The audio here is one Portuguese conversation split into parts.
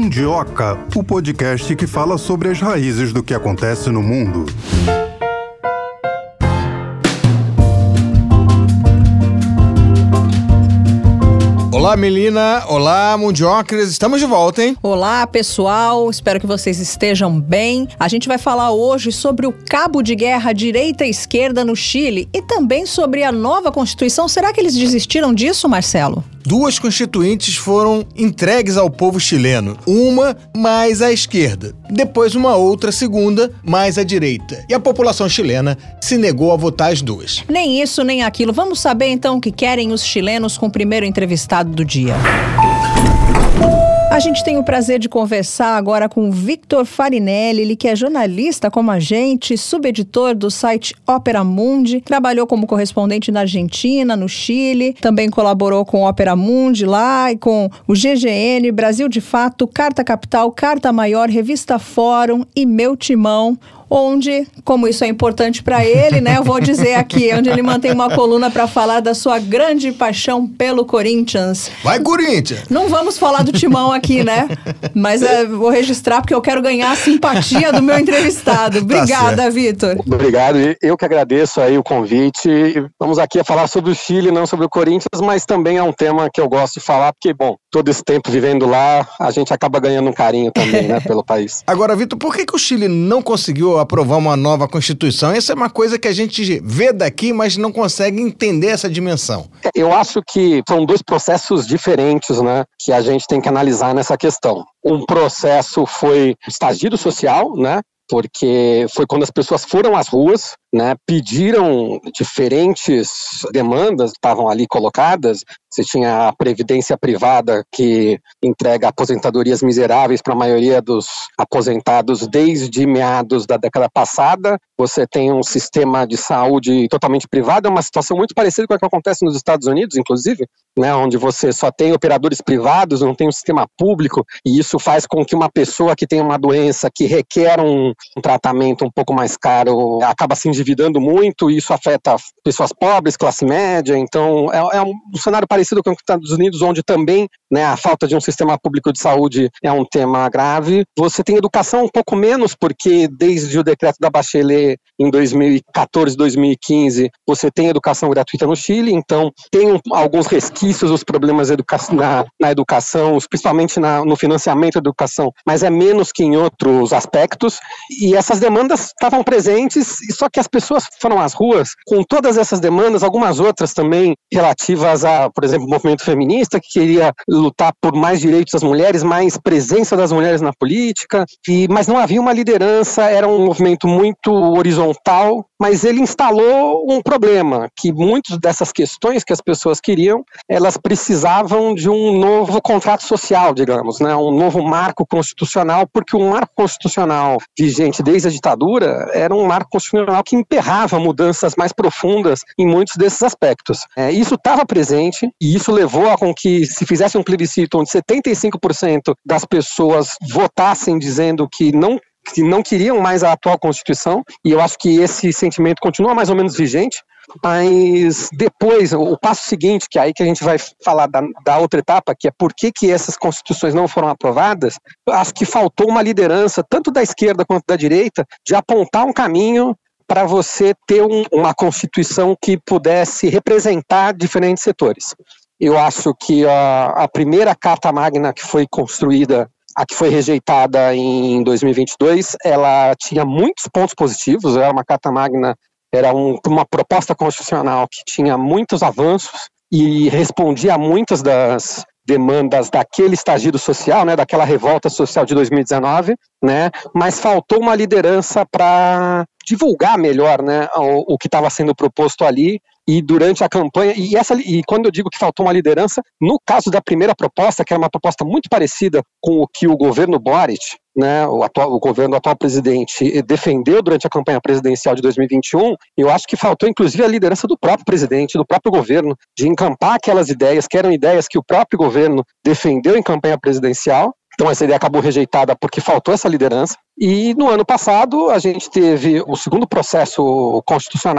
Mundioca, o podcast que fala sobre as raízes do que acontece no mundo. Olá, Melina. Olá, Mundiocas. Estamos de volta, hein? Olá, pessoal. Espero que vocês estejam bem. A gente vai falar hoje sobre o cabo de guerra direita e esquerda no Chile e também sobre a nova Constituição. Será que eles desistiram disso, Marcelo? 2 constituintes foram entregues ao povo chileno. Uma mais à esquerda, depois uma outra segunda mais à direita. E a população chilena se negou a votar as 2. Nem isso, nem aquilo. Vamos saber então o que querem os chilenos com o primeiro entrevistado do dia. A gente tem o prazer de conversar agora com o Victor Farinelli, ele que é jornalista como a gente, subeditor do site Opera Mundi, trabalhou como correspondente na Argentina, no Chile, também colaborou com o Opera Mundi lá e com o GGN, Brasil de Fato, Carta Capital, Carta Maior, Revista Fórum e Meu Timão, onde, como isso é importante para ele, né, eu vou dizer aqui, onde ele mantém uma coluna para falar da sua grande paixão pelo Corinthians. Vai, Corinthians! Não vamos falar do Timão aqui, né? Mas vou registrar porque eu quero ganhar a simpatia do meu entrevistado. Obrigada, Vitor. Obrigado. Eu que agradeço aí o convite. Vamos aqui a falar sobre o Chile, não sobre o Corinthians, mas também é um tema que eu gosto de falar, porque, bom, todo esse tempo vivendo lá, a gente acaba ganhando um carinho também, né, pelo país. Agora, Vitor, por que o Chile não conseguiu aprovar uma nova Constituição? Essa é uma coisa que a gente vê daqui, mas não consegue entender essa dimensão. Eu acho que são 2 processos diferentes, né, que a gente tem que analisar nessa questão. Um processo foi o estagido social, né, porque foi quando as pessoas foram às ruas, né, pediram diferentes demandas, estavam ali colocadas. Você tinha a previdência privada que entrega aposentadorias miseráveis para a maioria dos aposentados desde meados da década passada. Você tem um sistema de saúde totalmente privado, é uma situação muito parecida com a que acontece nos Estados Unidos, inclusive, né, onde você só tem operadores privados, não tem um sistema público, e isso faz com que uma pessoa que tem uma doença que requer um tratamento um pouco mais caro acaba se endividando muito, e isso afeta pessoas pobres, classe média. Então é um cenário parecido com os Estados Unidos, onde também, né, a falta de um sistema público de saúde é um tema grave. Você tem educação um pouco menos, porque desde o decreto da Bachelet em 2014, 2015, você tem educação gratuita no Chile, então tem alguns resquícios dos problemas na educação, principalmente no financiamento da educação, mas é menos que em outros aspectos, e essas demandas estavam presentes, só que as pessoas foram às ruas com todas essas demandas, algumas outras também relativas a, por exemplo, o movimento feminista, que queria lutar por mais direitos das mulheres, mais presença das mulheres na política, mas não havia uma liderança, era um movimento muito horizontal, mas ele instalou um problema, que muitas dessas questões que as pessoas queriam, elas precisavam de um novo contrato social, digamos, né? Um novo marco constitucional, porque o marco constitucional vigente desde a ditadura era um marco constitucional que emperrava mudanças mais profundas em muitos desses aspectos. Isso estava presente, e isso levou a com que se fizesse um plebiscito onde 75% das pessoas votassem dizendo que não queriam mais a atual Constituição, e eu acho que esse sentimento continua mais ou menos vigente. Mas depois, o passo seguinte, que é aí que a gente vai falar da outra etapa, que é por que essas constituições não foram aprovadas, acho que faltou uma liderança, tanto da esquerda quanto da direita, de apontar um caminho para você ter uma constituição que pudesse representar diferentes setores. Eu acho que a primeira Carta Magna que foi construída, a que foi rejeitada em 2022, ela tinha muitos pontos positivos, era uma Carta Magna, era uma proposta constitucional que tinha muitos avanços e respondia a muitas das demandas daquele estagido social, né, daquela revolta social de 2019, né, mas faltou uma liderança para divulgar melhor, né, o que estava sendo proposto ali. E durante a campanha, e quando eu digo que faltou uma liderança, no caso da primeira proposta, que era uma proposta muito parecida com o que o governo Boric, né, o governo do atual presidente, defendeu durante a campanha presidencial de 2021, eu acho que faltou inclusive a liderança do próprio presidente, do próprio governo, de encampar aquelas ideias, que eram ideias que o próprio governo defendeu em campanha presidencial. Então essa ideia acabou rejeitada porque faltou essa liderança. E no ano passado a gente teve o segundo processo constitucional,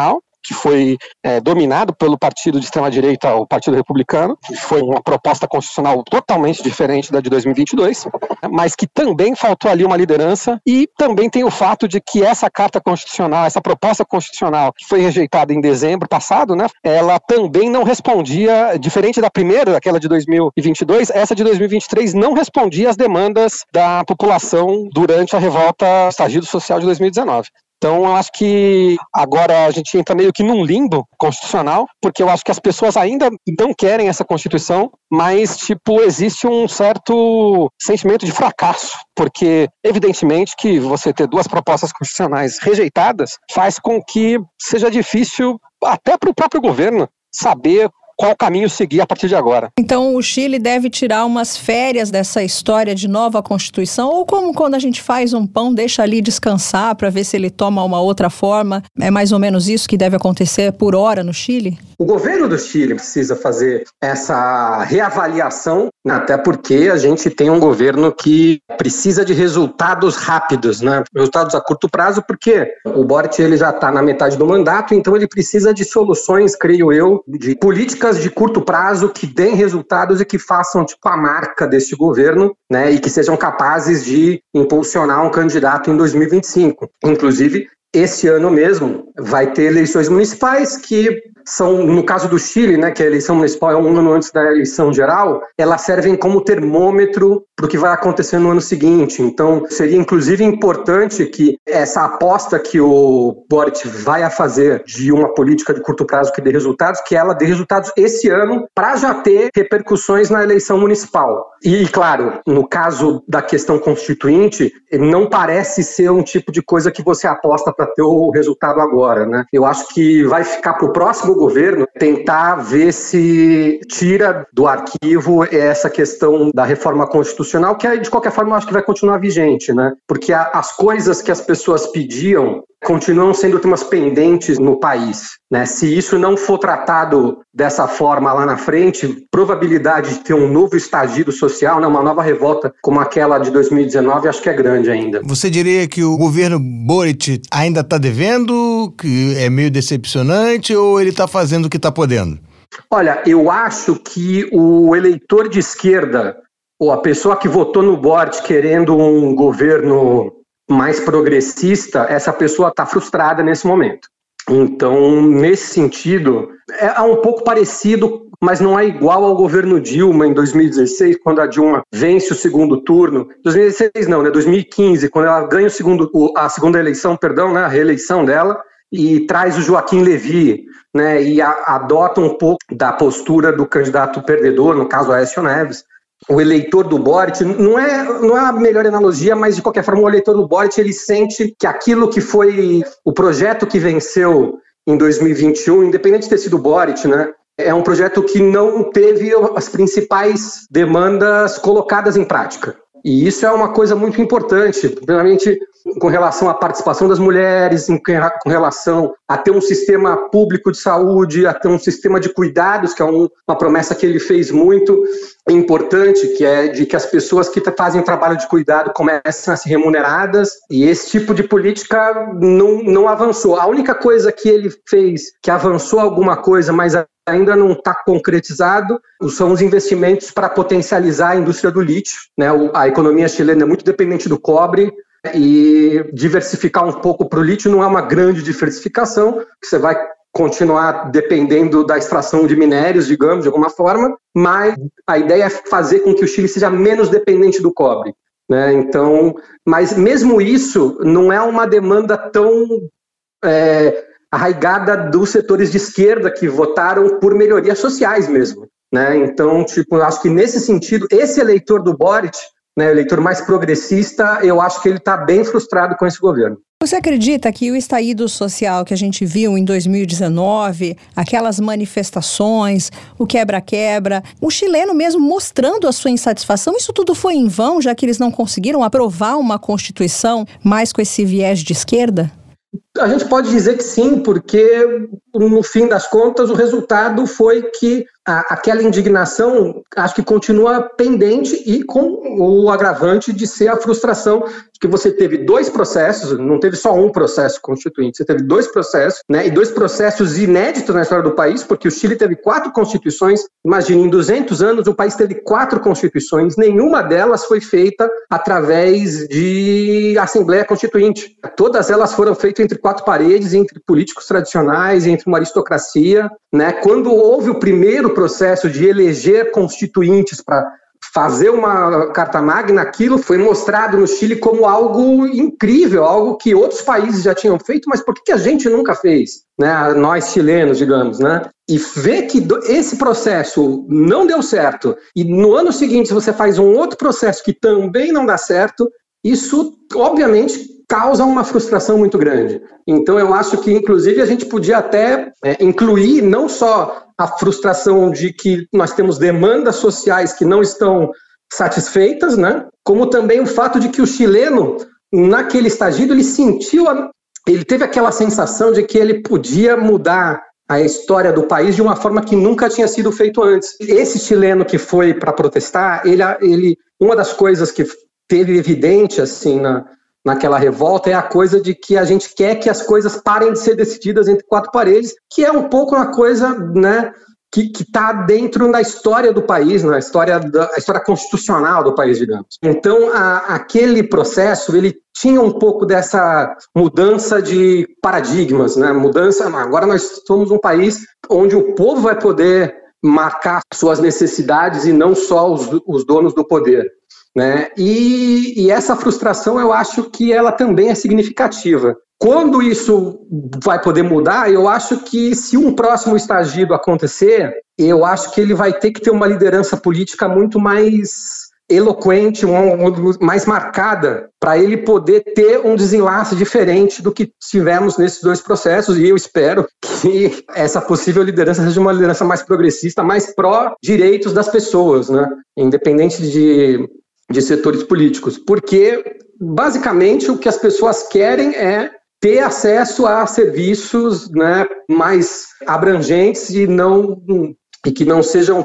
que foi dominado pelo partido de extrema-direita, o Partido Republicano, que foi uma proposta constitucional totalmente diferente da de 2022, mas que também faltou ali uma liderança, e também tem o fato de que essa carta constitucional, essa proposta constitucional que foi rejeitada em dezembro passado, né, ela também não respondia, diferente da primeira, aquela de 2022, essa de 2023 não respondia às demandas da população durante a revolta estallido social de 2019. Então, eu acho que agora a gente entra meio que num limbo constitucional, porque eu acho que as pessoas ainda não querem essa Constituição, mas, existe um certo sentimento de fracasso, porque, evidentemente, que você ter duas propostas constitucionais rejeitadas faz com que seja difícil, até para o próprio governo, saber qual caminho seguir a partir de agora. Então o Chile deve tirar umas férias dessa história de nova Constituição, ou como quando a gente faz um pão, deixa ali descansar para ver se ele toma uma outra forma? É mais ou menos isso que deve acontecer por hora no Chile? O governo do Chile precisa fazer essa reavaliação, até porque a gente tem um governo que precisa de resultados rápidos, né? Resultados a curto prazo, porque o Boric ele já está na metade do mandato, então ele precisa de soluções, creio eu, de políticas de curto prazo que deem resultados e que façam a marca deste governo, né? E que sejam capazes de impulsionar um candidato em 2025. Inclusive, esse ano mesmo vai ter eleições municipais que são, no caso do Chile, né, que a eleição municipal é um ano antes da eleição geral, elas servem como termômetro para o que vai acontecer no ano seguinte. Então, seria inclusive importante que essa aposta que o Boric vai a fazer de uma política de curto prazo que dê resultados, que ela dê resultados esse ano para já ter repercussões na eleição municipal. E, claro, no caso da questão constituinte, não parece ser um tipo de coisa que você aposta para ter o resultado agora, né? Eu acho que vai ficar para o próximo governo tentar ver se tira do arquivo essa questão da reforma constitucional, que de qualquer forma eu acho que vai continuar vigente, né? Porque as coisas que as pessoas pediam continuam sendo temas pendentes no país, né? Se isso não for tratado dessa forma lá na frente, probabilidade de ter um novo estallido social, né, uma nova revolta como aquela de 2019, acho que é grande ainda. Você diria que o governo Boric ainda está devendo, que é meio decepcionante, ou ele está fazendo o que está podendo? Olha, eu acho que o eleitor de esquerda, ou a pessoa que votou no Boric querendo um governo mais progressista, essa pessoa está frustrada nesse momento. Então, nesse sentido, é um pouco parecido, mas não é igual ao governo Dilma em 2016, quando a Dilma vence o segundo turno. 2016 não, né? 2015, quando ela ganha a segunda eleição, né? A reeleição dela, e traz o Joaquim Levy, né? E adota um pouco da postura do candidato perdedor, no caso Aécio Neves. O eleitor do Boric, não é a melhor analogia, mas de qualquer forma o eleitor do Boric, ele sente que aquilo que foi o projeto que venceu em 2021, independente de ter sido o Boric, né, é um projeto que não teve as principais demandas colocadas em prática. E isso é uma coisa muito importante, primeiramente com relação à participação das mulheres, com relação a ter um sistema público de saúde, a ter um sistema de cuidados, que é uma promessa que ele fez muito importante, que é de que as pessoas que fazem o trabalho de cuidado comecem a ser remuneradas, e esse tipo de política não avançou. A única coisa que ele fez, que avançou alguma coisa, mas ainda não está concretizado, são os investimentos para potencializar a indústria do lítio, né? A economia chilena é muito dependente do cobre, e diversificar um pouco para o lítio não é uma grande diversificação, que você vai continuar dependendo da extração de minérios, digamos, de alguma forma, mas a ideia é fazer com que o Chile seja menos dependente do cobre, né? Então, mas mesmo isso não é uma demanda tão arraigada dos setores de esquerda que votaram por melhorias sociais mesmo, né? Então, acho que nesse sentido, esse eleitor do Boric, né, eleitor mais progressista, eu acho que ele está bem frustrado com esse governo. Você acredita que o estallido social que a gente viu em 2019, aquelas manifestações, o quebra-quebra, o chileno mesmo mostrando a sua insatisfação, isso tudo foi em vão, já que eles não conseguiram aprovar uma Constituição mais com esse viés de esquerda? A gente pode dizer que sim, porque no fim das contas o resultado foi que aquela indignação acho que continua pendente e com o agravante de ser a frustração de que você teve 2 processos, não teve só um processo constituinte, você teve 2 processos, né, e 2 processos inéditos na história do país, porque o Chile teve 4 constituições, imagine, em 200 anos o país teve 4 constituições, nenhuma delas foi feita através de Assembleia Constituinte. Todas elas foram feitas entre 4 paredes, entre políticos tradicionais, entre uma aristocracia, né? Quando houve o primeiro processo de eleger constituintes para fazer uma Carta Magna, aquilo foi mostrado no Chile como algo incrível, algo que outros países já tinham feito, mas por que a gente nunca fez? Né? Nós chilenos, digamos, né? E ver que esse processo não deu certo, e no ano seguinte você faz um outro processo que também não dá certo, isso, obviamente, causa uma frustração muito grande. Então, eu acho que, inclusive, a gente podia até incluir não só a frustração de que nós temos demandas sociais que não estão satisfeitas, né? Como também o fato de que o chileno, naquele estagido, ele teve aquela sensação de que ele podia mudar a história do país de uma forma que nunca tinha sido feito antes. Esse chileno que foi para protestar, uma das coisas que teve evidente assim naquela revolta é a coisa de que a gente quer que as coisas parem de ser decididas entre 4 paredes, que é um pouco uma coisa, né, que está dentro da história do país, a história constitucional do país, digamos. Então, aquele processo, ele tinha um pouco dessa mudança de paradigmas, né? Agora nós somos um país onde o povo vai poder marcar suas necessidades e não só os donos do poder. Né? E essa frustração eu acho que ela também é significativa. Quando isso vai poder mudar, eu acho que se um próximo estagido acontecer, eu acho que ele vai ter que ter uma liderança política muito mais eloquente, mais marcada, para ele poder ter um desenlace diferente do que tivemos nesses 2 processos, e eu espero que essa possível liderança seja uma liderança mais progressista, mais pró-direitos das pessoas, né? Independente de setores políticos, porque basicamente o que as pessoas querem é ter acesso a serviços, né, mais abrangentes e que não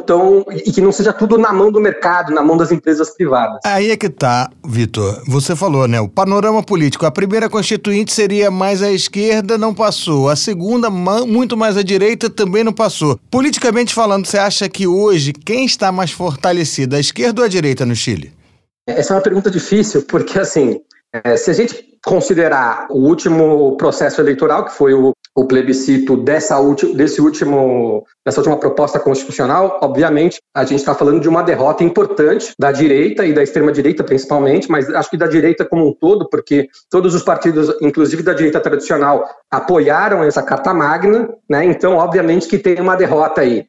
seja tudo na mão do mercado, na mão das empresas privadas. Aí é que tá, Vitor. Você falou, né? O panorama político. A primeira constituinte seria mais à esquerda, não passou. A segunda, muito mais à direita, também não passou. Politicamente falando, você acha que hoje quem está mais fortalecido, a esquerda ou a direita no Chile? Essa é uma pergunta difícil, porque assim, se a gente considerar o último processo eleitoral, que foi o plebiscito dessa última proposta constitucional, obviamente a gente está falando de uma derrota importante da direita e da extrema-direita principalmente, mas acho que da direita como um todo, porque todos os partidos, inclusive da direita tradicional, apoiaram essa Carta Magna, né? Então obviamente que tem uma derrota aí,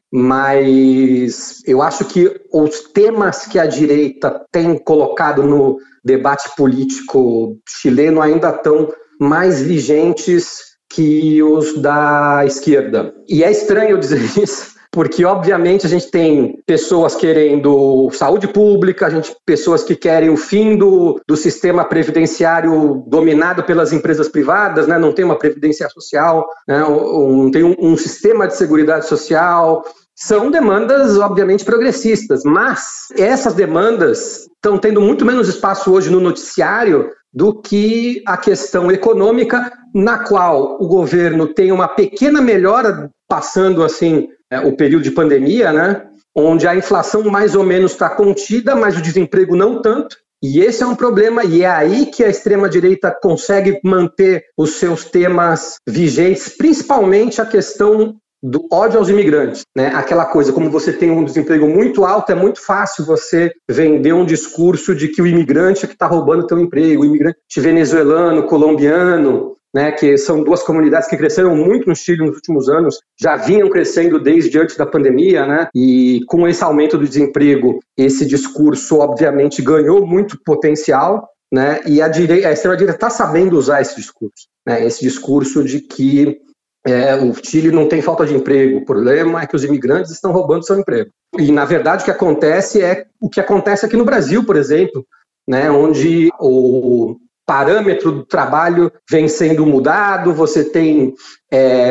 mas eu acho que os temas que a direita tem colocado no debate político chileno ainda estão mais vigentes que os da esquerda. E é estranho dizer isso, porque obviamente a gente tem pessoas querendo saúde pública, pessoas que querem o fim do sistema previdenciário dominado pelas empresas privadas, né? Não tem uma previdência social, né? Não tem um sistema de seguridade social. São demandas, obviamente, progressistas, mas essas demandas estão tendo muito menos espaço hoje no noticiário do que a questão econômica, na qual o governo tem uma pequena melhora, passando assim o período de pandemia, né? Onde a inflação mais ou menos está contida, mas o desemprego não tanto. E esse é um problema, e é aí que a extrema-direita consegue manter os seus temas vigentes, principalmente a questão do ódio aos imigrantes, né? Aquela coisa, como você tem um desemprego muito alto, é muito fácil você vender um discurso de que o imigrante é que está roubando teu emprego, o imigrante venezuelano, colombiano, né? Que são 2 comunidades que cresceram muito no Chile nos últimos anos, já vinham crescendo desde antes da pandemia, né? E com esse aumento do desemprego, esse discurso obviamente ganhou muito potencial, né? E a extrema-direita está sabendo usar esse discurso, né? Esse discurso de que o Chile não tem falta de emprego, o problema é que os imigrantes estão roubando seu emprego. E, na verdade, o que acontece aqui no Brasil, por exemplo, né, onde o parâmetro do trabalho vem sendo mudado, você tem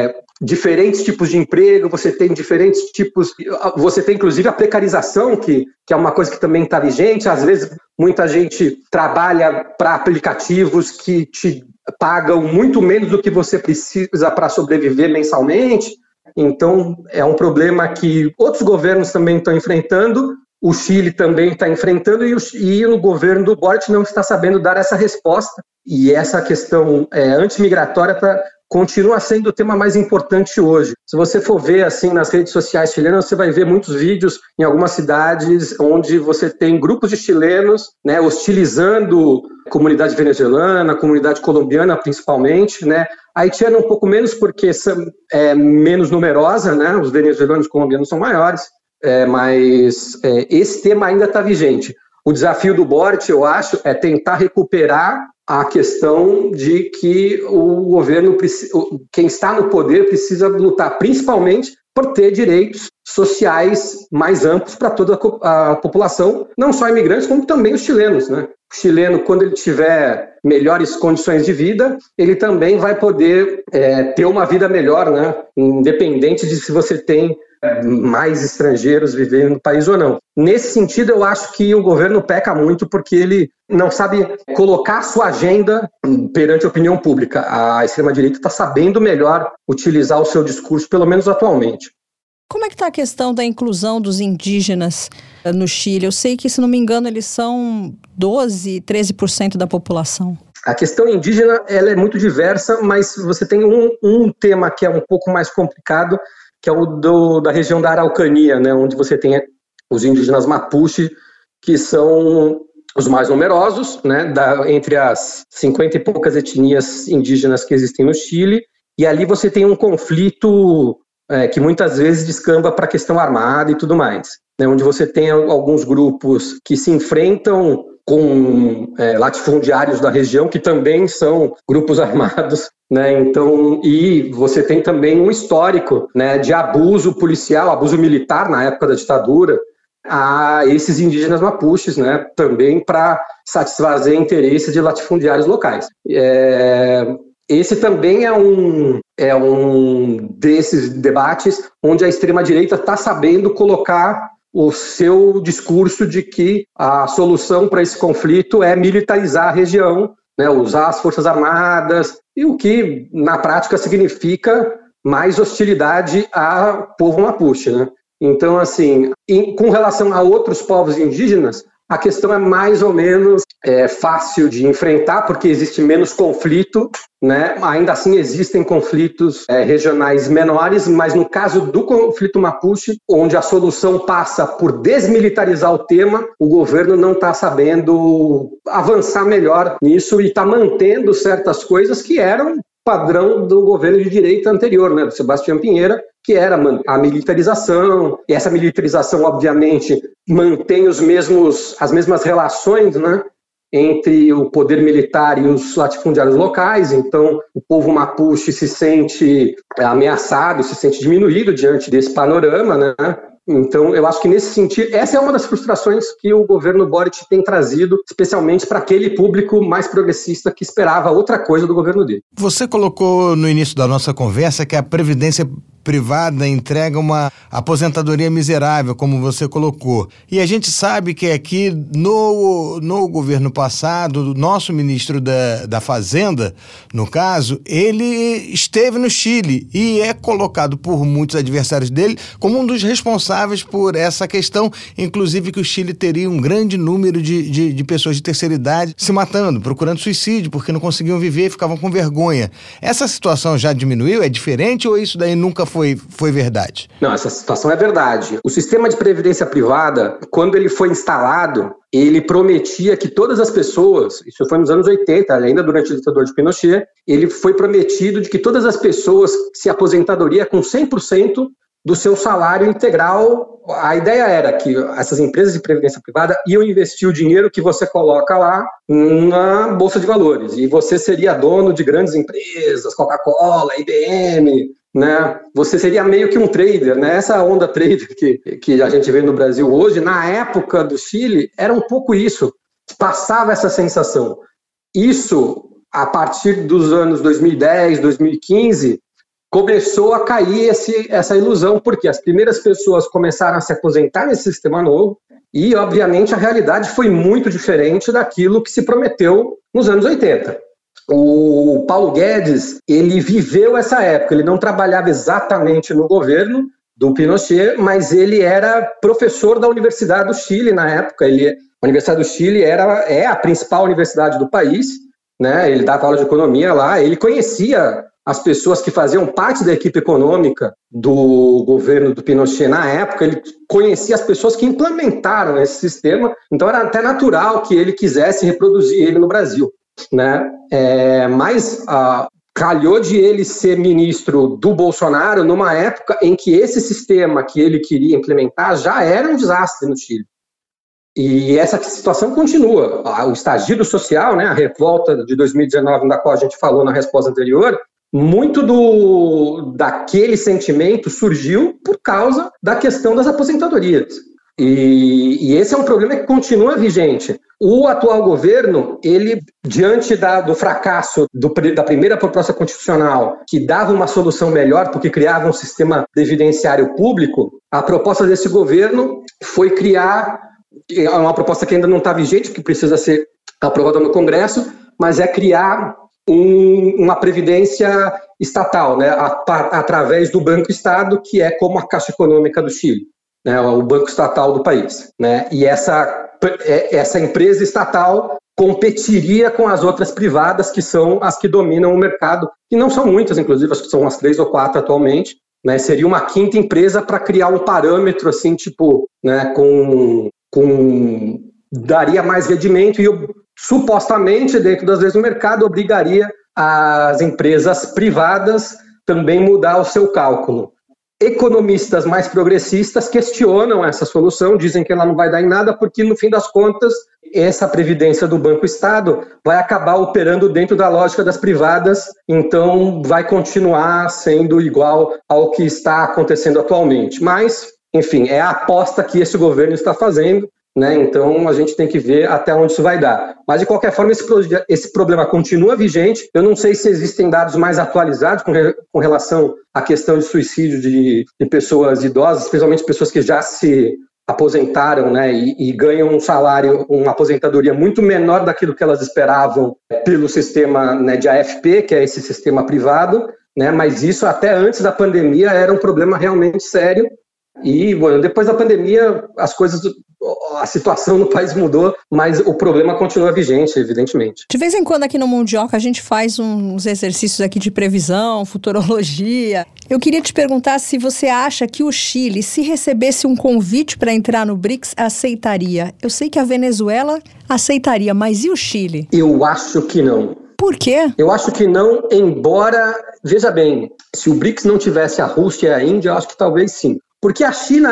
diferentes tipos de emprego, você tem diferentes tipos, você tem inclusive a precarização, que é uma coisa que também está vigente. Às vezes muita gente trabalha para aplicativos que te pagam muito menos do que você precisa para sobreviver mensalmente. Então é um problema que outros governos também estão enfrentando. O Chile também está enfrentando e o governo do Boric não está sabendo dar essa resposta. E essa questão antimigratória continua sendo o tema mais importante hoje. Se você for ver assim nas redes sociais chilenas, você vai ver muitos vídeos em algumas cidades onde você tem grupos de chilenos, né, hostilizando a comunidade venezuelana, a comunidade colombiana principalmente, né? A haitiana um pouco menos porque é menos numerosa, né? Os venezuelanos e colombianos são maiores. Mas esse tema ainda está vigente. O desafio do Boric, eu acho, é tentar recuperar a questão de que o governo, quem está no poder, precisa lutar principalmente por ter direitos sociais mais amplos para toda a população, não só imigrantes, como também os chilenos, né? O chileno, quando ele tiver melhores condições de vida, ele também vai poder ter uma vida melhor, né? Independente de se você tem mais estrangeiros vivendo no país ou não. Nesse sentido, eu acho que o governo peca muito porque ele não sabe colocar sua agenda perante a opinião pública. A extrema-direita está sabendo melhor utilizar o seu discurso, pelo menos atualmente. Como é que está a questão da inclusão dos indígenas no Chile? Eu sei que, se não me engano, eles são 12%, 13% da população. A questão indígena ela é muito diversa, mas você tem um tema que é um pouco mais complicado, que é o da região da Araucania, né, onde você tem os indígenas Mapuche, que são os mais numerosos, né, entre as 50 e poucas etnias indígenas que existem no Chile, e ali você tem um conflito que muitas vezes descamba para a questão armada e tudo mais, né, onde você tem alguns grupos que se enfrentam com latifundiários da região, que também são grupos armados, né? Então, e você tem também um histórico, né, de abuso policial, abuso militar na época da ditadura, a esses indígenas mapuches, né, também para satisfazer interesses de latifundiários locais. Esse também é um desses debates onde a extrema-direita está sabendo colocar o seu discurso de que a solução para esse conflito é militarizar a região, né, usar as forças armadas, e o que na prática significa mais hostilidade ao povo mapuche, né? Então, assim, com relação a outros povos indígenas, a questão é mais ou menos fácil de enfrentar, porque existe menos conflito, né? Ainda assim existem conflitos regionais menores, mas no caso do conflito Mapuche, onde a solução passa por desmilitarizar o tema, o governo não está sabendo avançar melhor nisso e está mantendo certas coisas que eram padrão do governo de direita anterior, né, do Sebastião Pinheira, que era a militarização, e essa militarização, obviamente, mantém as mesmas relações, né, entre o poder militar e os latifundiários locais. Então o povo mapuche se sente ameaçado, se sente diminuído diante desse panorama, né? Então, eu acho que nesse sentido, essa é uma das frustrações que o governo Boric tem trazido, especialmente para aquele público mais progressista que esperava outra coisa do governo dele. Você colocou no início da nossa conversa que a Previdência privada entrega uma aposentadoria miserável, como você colocou. E a gente sabe que aqui no governo passado, o nosso ministro da Fazenda, no caso, ele esteve no Chile e é colocado por muitos adversários dele como um dos responsáveis por essa questão, inclusive que o Chile teria um grande número de pessoas de terceira idade se matando, procurando suicídio, porque não conseguiam viver e ficavam com vergonha. Essa situação já diminuiu? É diferente ou isso daí nunca foi verdade? Não, essa situação é verdade. O sistema de previdência privada, quando ele foi instalado, ele prometia que todas as pessoas, isso foi nos anos 80, ainda durante a ditadura de Pinochet, ele foi prometido de que todas as pessoas se aposentadoriam com 100% do seu salário integral. A ideia era que essas empresas de previdência privada iam investir o dinheiro que você coloca lá na Bolsa de Valores, e você seria dono de grandes empresas, Coca-Cola, IBM, né? Você seria meio que um trader, né? Essa onda trader que a gente vê no Brasil hoje, na época do Chile, era um pouco isso, passava essa sensação. Isso, a partir dos anos 2010, 2015, começou a cair essa ilusão, porque as primeiras pessoas começaram a se aposentar nesse sistema novo e, obviamente, a realidade foi muito diferente daquilo que se prometeu nos anos 80. O Paulo Guedes, ele viveu essa época, ele não trabalhava exatamente no governo do Pinochet, mas ele era professor da Universidade do Chile na época. A Universidade do Chile é a principal universidade do país, né? Ele dava aula de economia lá, ele conhecia as pessoas que faziam parte da equipe econômica do governo do Pinochet na época, ele conhecia as pessoas que implementaram esse sistema, então era até natural que ele quisesse reproduzir ele no Brasil, né? Mas calhou de ele ser ministro do Bolsonaro numa época em que esse sistema que ele queria implementar já era um desastre no Chile. E essa situação continua. O estallido social, né, a revolta de 2019, da qual a gente falou na resposta anterior, muito daquele sentimento surgiu por causa da questão das aposentadorias. E esse é um problema que continua vigente. O atual governo, ele, diante do fracasso da primeira proposta constitucional, que dava uma solução melhor porque criava um sistema previdenciário público, a proposta desse governo foi criar, é uma proposta que ainda não está vigente, que precisa ser aprovada no Congresso, mas é criar uma previdência estatal, né, através do Banco Estado, que é como a Caixa Econômica do Chile, né, o banco estatal do país, né, e essa empresa estatal competiria com as outras privadas, que são as que dominam o mercado, e não são muitas, inclusive, acho que são umas 3 ou 4 atualmente, né, seria uma quinta empresa para criar um parâmetro, assim, tipo, né, daria mais rendimento e supostamente, dentro das leis do mercado, obrigaria as empresas privadas também mudar o seu cálculo. Economistas mais progressistas questionam essa solução, dizem que ela não vai dar em nada, porque, no fim das contas, essa previdência do Banco Estado vai acabar operando dentro da lógica das privadas, então vai continuar sendo igual ao que está acontecendo atualmente. Mas, enfim, é a aposta que esse governo está fazendo, né? Então a gente tem que ver até onde isso vai dar. Mas, de qualquer forma, esse problema continua vigente. Eu não sei se existem dados mais atualizados com relação à questão de suicídio de pessoas idosas, especialmente pessoas que já se aposentaram, né, e ganham um salário, uma aposentadoria muito menor daquilo que elas esperavam pelo sistema, né, de AFP, que é esse sistema privado, né? Mas isso até antes da pandemia era um problema realmente sério. E, bueno, depois da pandemia, a situação no país mudou, mas o problema continua vigente, evidentemente. De vez em quando aqui no Mundioca a gente faz uns exercícios aqui de previsão, futurologia. Eu queria te perguntar se você acha que o Chile, se recebesse um convite para entrar no BRICS, aceitaria. Eu sei que a Venezuela aceitaria, mas e o Chile? Eu acho que não. Por quê? Eu acho que não, embora, veja bem, se o BRICS não tivesse a Rússia e a Índia, eu acho que talvez sim. Porque a China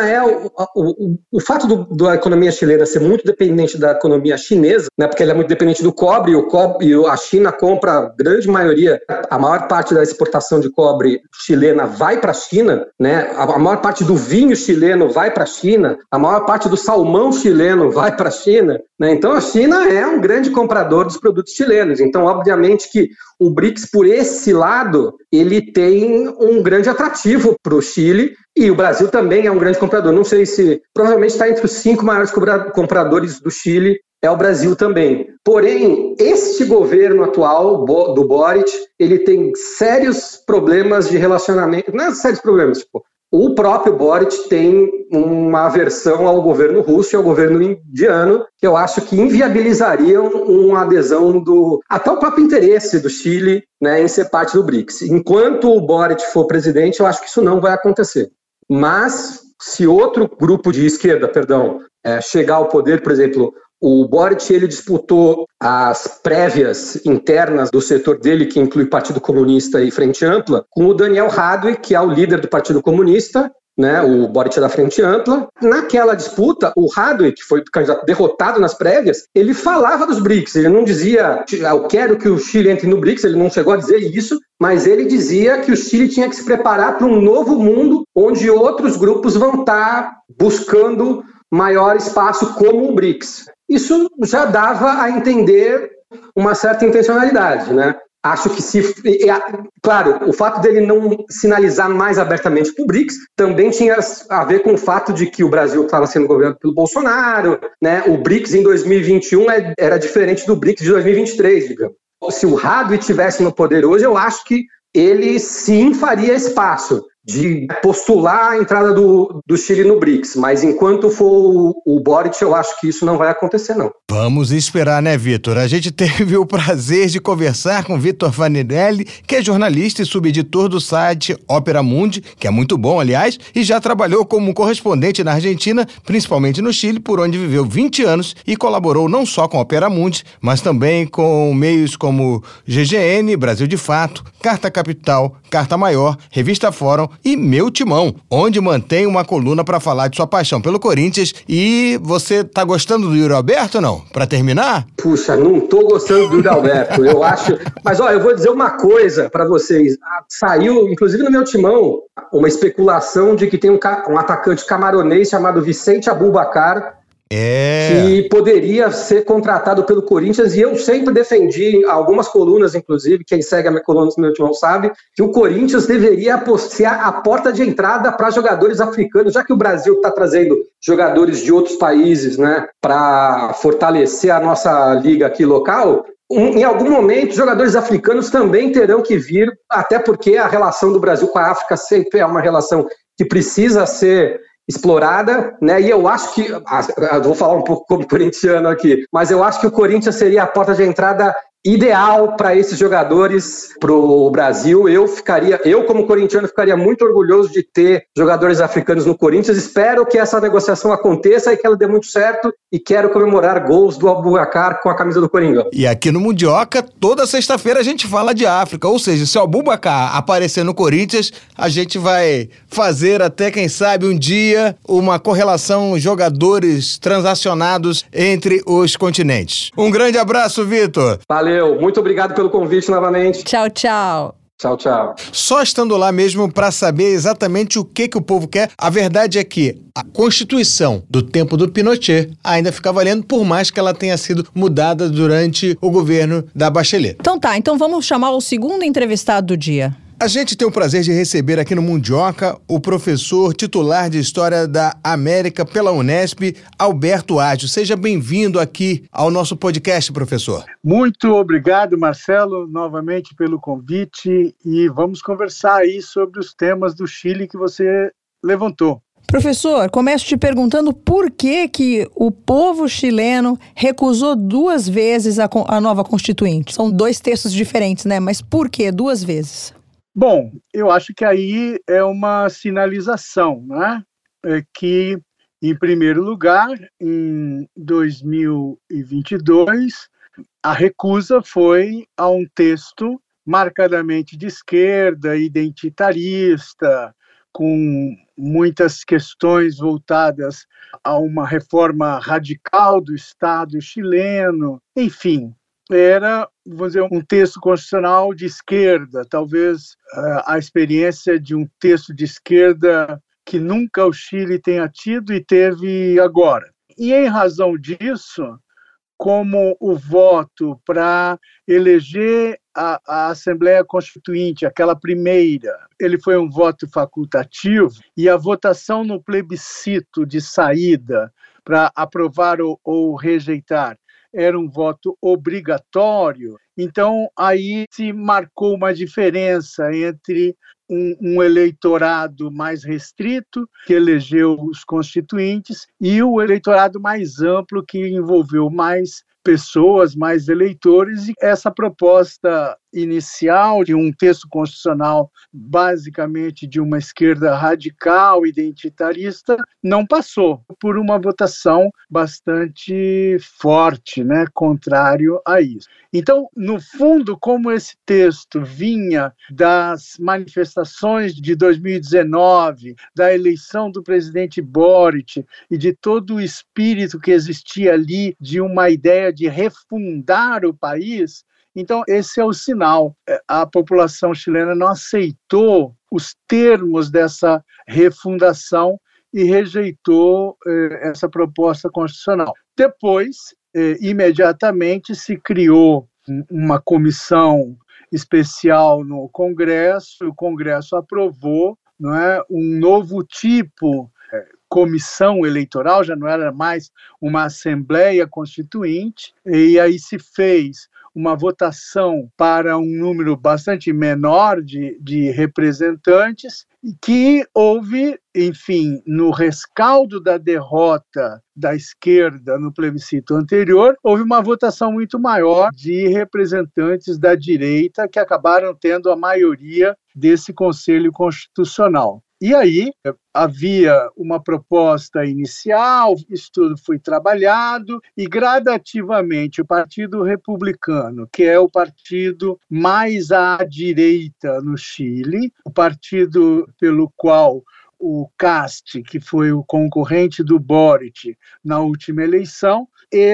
o fato da economia chilena ser muito dependente da economia chinesa, né, porque ela é muito dependente do cobre, e a China compra a grande maioria, a maior parte da exportação de cobre chilena vai para a China, né, a maior parte do vinho chileno vai para a China, a maior parte do salmão chileno vai para a China, né, então a China é um grande comprador dos produtos chilenos. Então, obviamente que o BRICS, por esse lado, ele tem um grande atrativo para o Chile, e o Brasil também é um grande comprador. Não sei se, provavelmente está entre os 5 maiores compradores do Chile, é o Brasil também. Porém, este governo atual do Boric, ele tem sérios problemas de relacionamento, não é sérios problemas, tipo, o próprio Boric tem uma aversão ao governo russo e ao governo indiano, que eu acho que inviabilizariam uma adesão até o próprio interesse do Chile, né, em ser parte do BRICS. Enquanto o Boric for presidente, eu acho que isso não vai acontecer. Mas, se outro grupo de esquerda, chegar ao poder, por exemplo, o Boric, ele disputou as prévias internas do setor dele, que inclui Partido Comunista e Frente Ampla, com o Daniel Radwe, que é o líder do Partido Comunista, né, o Boric é da Frente Ampla. Naquela disputa, o Radwe, que foi candidato derrotado nas prévias, ele falava dos BRICS, ele não dizia, eu quero que o Chile entre no BRICS, ele não chegou a dizer isso, mas ele dizia que o Chile tinha que se preparar para um novo mundo, onde outros grupos vão estar buscando maior espaço como o BRICS. Isso já dava a entender uma certa intencionalidade, né? Acho que claro, o fato dele não sinalizar mais abertamente para o BRICS também tinha a ver com o fato de que o Brasil estava sendo governado pelo Bolsonaro, né? O BRICS em 2021 era diferente do BRICS de 2023, digamos. Se o Haddad estivesse no poder hoje, eu acho que ele sim faria espaço de postular a entrada do Chile no BRICS, mas enquanto for o Boric, eu acho que isso não vai acontecer, não. Vamos esperar, né, Vitor? A gente teve o prazer de conversar com Vitor Farinelli, que é jornalista e subeditor do site Opera Mundi, que é muito bom, aliás, e já trabalhou como correspondente na Argentina, principalmente no Chile, por onde viveu 20 anos e colaborou não só com a Opera Mundi, mas também com meios como GGN, Brasil de Fato, Carta Capital, Carta Maior, Revista Fórum e Meu Timão, onde mantém uma coluna para falar de sua paixão pelo Corinthians. E você tá gostando do Yuri Alberto ou não? Para terminar? Puxa, não tô gostando do Yuri Alberto, eu acho. Mas ó, eu vou dizer uma coisa para vocês. Saiu, inclusive no Meu Timão, uma especulação de que tem um atacante camaronês chamado Vicente Abubakar, que poderia ser contratado pelo Corinthians, e eu sempre defendi, algumas colunas, inclusive, quem segue a minha coluna no Meu Timão sabe, que o Corinthians deveria ser a porta de entrada para jogadores africanos, já que o Brasil está trazendo jogadores de outros países, né, para fortalecer a nossa liga aqui local. Em algum momento, jogadores africanos também terão que vir, até porque a relação do Brasil com a África sempre é uma relação que precisa ser explorada, né? E eu acho que, eu vou falar um pouco como corintiano aqui, mas eu acho que o Corinthians seria a porta de entrada ideal para esses jogadores para o Brasil. Eu como corintiano ficaria muito orgulhoso de ter jogadores africanos no Corinthians. Espero que essa negociação aconteça e que ela dê muito certo, e quero comemorar gols do Abubakar com a camisa do Coringão. E aqui no Mundioca, toda sexta-feira a gente fala de África, ou seja, se o Abubakar aparecer no Corinthians, a gente vai fazer até, quem sabe, um dia uma correlação jogadores transacionados entre os continentes. Um grande abraço, Vitor! Valeu, muito obrigado pelo convite novamente. Tchau, tchau. Tchau, tchau. Só estando lá mesmo para saber exatamente o que o povo quer. A verdade é que a Constituição do tempo do Pinochet ainda fica valendo, por mais que ela tenha sido mudada durante o governo da Bachelet. Então vamos chamar o segundo entrevistado do dia. A gente tem o prazer de receber aqui no Mundioca o professor titular de História da América pela Unesp, Alberto Agio. Seja bem-vindo aqui ao nosso podcast, professor. Muito obrigado, Marcelo, novamente pelo convite, e vamos conversar aí sobre os temas do Chile que você levantou. Professor, começo te perguntando por que o povo chileno recusou 2 vezes a nova Constituinte. São 2 textos diferentes, né? Mas por que 2 vezes? Bom, eu acho que aí é uma sinalização, né? Que, em primeiro lugar, em 2022, a recusa foi a um texto marcadamente de esquerda, identitarista, com muitas questões voltadas a uma reforma radical do Estado chileno, enfim. Era, vamos dizer, um texto constitucional de esquerda, talvez a experiência de um texto de esquerda que nunca o Chile tenha tido e teve agora. E em razão disso, como o voto para eleger a Assembleia Constituinte, aquela primeira, ele foi um voto facultativo, e a votação no plebiscito de saída para aprovar ou rejeitar era um voto obrigatório, então aí se marcou uma diferença entre um eleitorado mais restrito, que elegeu os constituintes, e o eleitorado mais amplo, que envolveu mais pessoas, mais eleitores, e essa proposta inicial de um texto constitucional basicamente de uma esquerda radical, identitarista, não passou por uma votação bastante forte, né, contrário a isso. Então, no fundo, como esse texto vinha das manifestações de 2019, da eleição do presidente Boric e de todo o espírito que existia ali de uma ideia de refundar o país, então esse é o sinal. A população chilena não aceitou os termos dessa refundação e rejeitou essa proposta constitucional. Depois, imediatamente se criou uma comissão especial no Congresso, o Congresso aprovou, não é, um novo tipo, comissão eleitoral, já não era mais uma Assembleia Constituinte, e aí se fez uma votação para um número bastante menor de representantes, que houve, enfim, no rescaldo da derrota da esquerda no plebiscito anterior, houve uma votação muito maior de representantes da direita que acabaram tendo a maioria desse Conselho Constitucional. E aí havia uma proposta inicial, isso tudo foi trabalhado e gradativamente o Partido Republicano, que é o partido mais à direita no Chile, o partido pelo qual o Kast, que foi o concorrente do Boric na última eleição,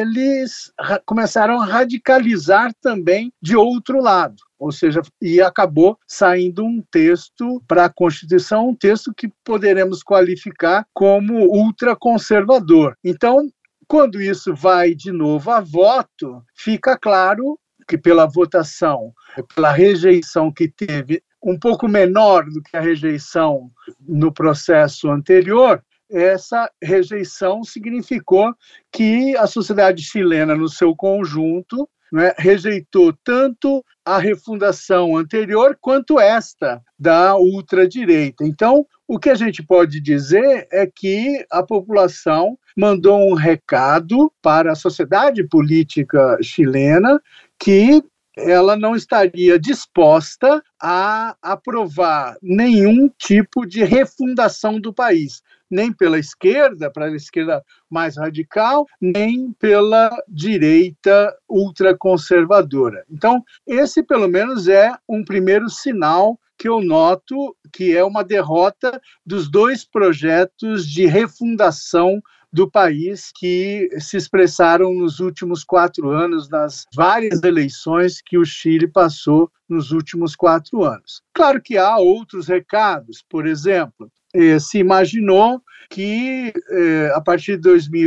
eles começaram a radicalizar também de outro lado. Ou seja, e acabou saindo um texto para a Constituição, um texto que poderemos qualificar como ultraconservador. Então, quando isso vai de novo a voto, fica claro que pela votação, pela rejeição que teve, um pouco menor do que a rejeição no processo anterior, essa rejeição significou que a sociedade chilena, no seu conjunto, rejeitou tanto a refundação anterior quanto esta da ultradireita. Então, o que a gente pode dizer é que a população mandou um recado para a sociedade política chilena que ela não estaria disposta a aprovar nenhum tipo de refundação do país, nem pela esquerda, para a esquerda mais radical, nem pela direita ultraconservadora. Então, esse, pelo menos, é um primeiro sinal que eu noto que é uma derrota dos dois projetos de refundação do país que se expressaram nos últimos 4 anos, nas várias eleições que o Chile passou nos últimos 4 anos. Claro que há outros recados, por exemplo, se imaginou que, a partir de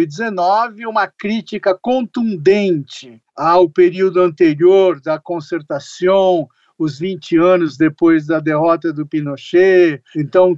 2019, uma crítica contundente ao período anterior da concertação, os 20 anos depois da derrota do Pinochet, então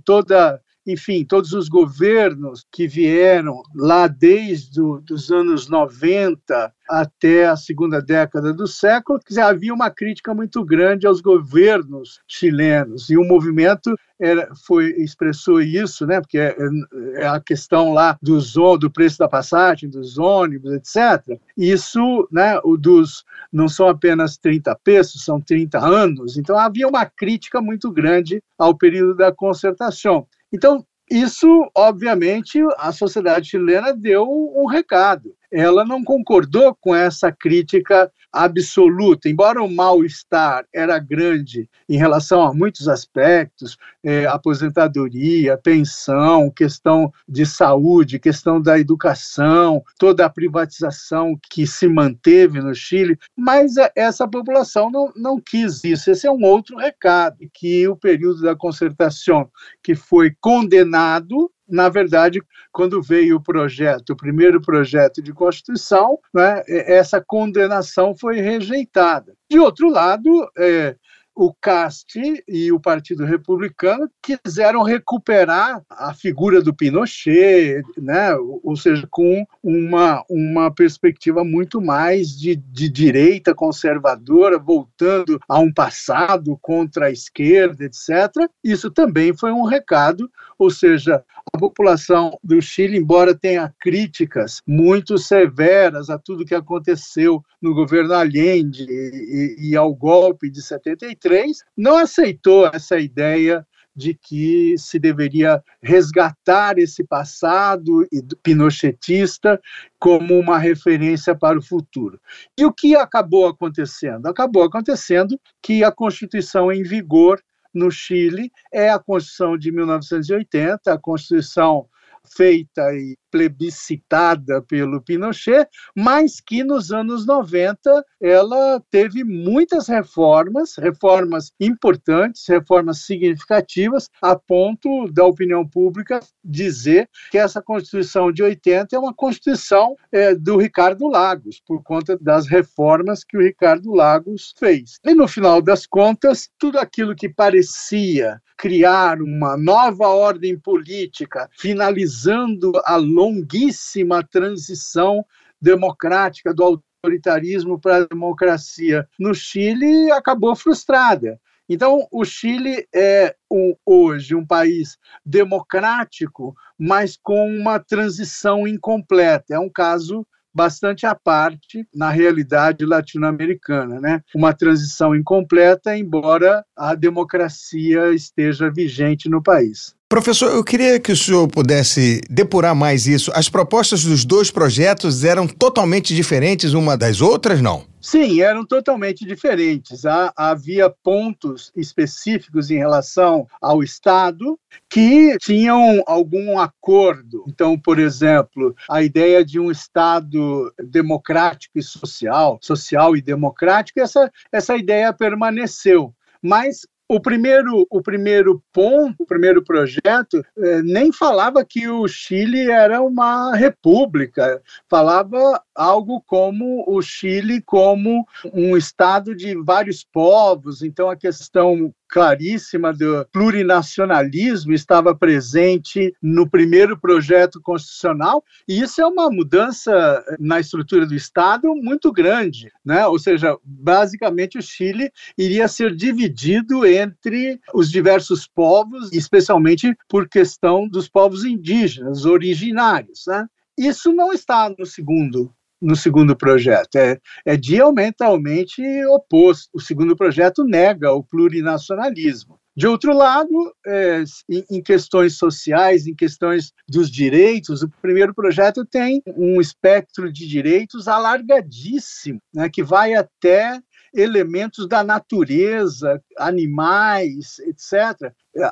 todos os governos que vieram lá desde os anos 90 até a segunda década do século, havia uma crítica muito grande aos governos chilenos, e o movimento expressou isso, né, porque é a questão lá do preço da passagem, dos ônibus, etc. Isso, né, não são apenas 30 pesos, são 30 anos, então havia uma crítica muito grande ao período da concertação. Então, isso, obviamente, a sociedade chilena deu um recado. Ela não concordou com essa crítica absoluta, embora o mal-estar era grande em relação a muitos aspectos, aposentadoria, pensão, questão de saúde, questão da educação, toda a privatização que se manteve no Chile, mas essa população não quis isso. Esse é um outro recado, que o período da concertação, que foi condenado, na verdade, quando veio o primeiro projeto de Constituição, né, essa condenação foi rejeitada. De outro lado, o Kast e o Partido Republicano quiseram recuperar a figura do Pinochet, né? Ou seja, com uma perspectiva muito mais de direita conservadora, voltando a um passado contra a esquerda, etc. Isso também foi um recado, ou seja, a população do Chile, embora tenha críticas muito severas a tudo que aconteceu no governo Allende e ao golpe de 73, não aceitou essa ideia de que se deveria resgatar esse passado pinochetista como uma referência para o futuro. E o que acabou acontecendo? Acabou acontecendo que a Constituição em vigor no Chile é a Constituição de 1980, a Constituição feita plebiscitada pelo Pinochet, mas que nos anos 90 ela teve muitas reformas importantes, reformas significativas, a ponto da opinião pública dizer que essa Constituição de 80 é uma Constituição do Ricardo Lagos, por conta das reformas que o Ricardo Lagos fez. E no final das contas, tudo aquilo que parecia criar uma nova ordem política, finalizando a longuíssima transição democrática do autoritarismo para a democracia no Chile, acabou frustrada. Então, o Chile é hoje um país democrático, mas com uma transição incompleta. É um caso bastante à parte na realidade latino-americana, né? Uma transição incompleta, embora a democracia esteja vigente no país. Professor, eu queria que o senhor pudesse depurar mais isso. As propostas dos dois projetos eram totalmente diferentes uma das outras, não? Sim, eram totalmente diferentes. Havia pontos específicos em relação ao Estado que tinham algum acordo. Então, por exemplo, a ideia de um Estado democrático e social e democrático, essa ideia permaneceu. Mas o primeiro projeto nem falava que o Chile era uma república, falava algo como o Chile como um estado de vários povos. Então a questão claríssima do plurinacionalismo estava presente no primeiro projeto constitucional, e isso é uma mudança na estrutura do Estado muito grande, né? Ou seja, basicamente o Chile iria ser dividido entre os diversos povos, especialmente por questão dos povos indígenas, originários, né? Isso não está no segundo projeto, é diametralmente oposto. O segundo projeto nega o plurinacionalismo. De outro lado, em questões sociais, em questões dos direitos, o primeiro projeto tem um espectro de direitos alargadíssimo, né, que vai até elementos da natureza, animais, etc.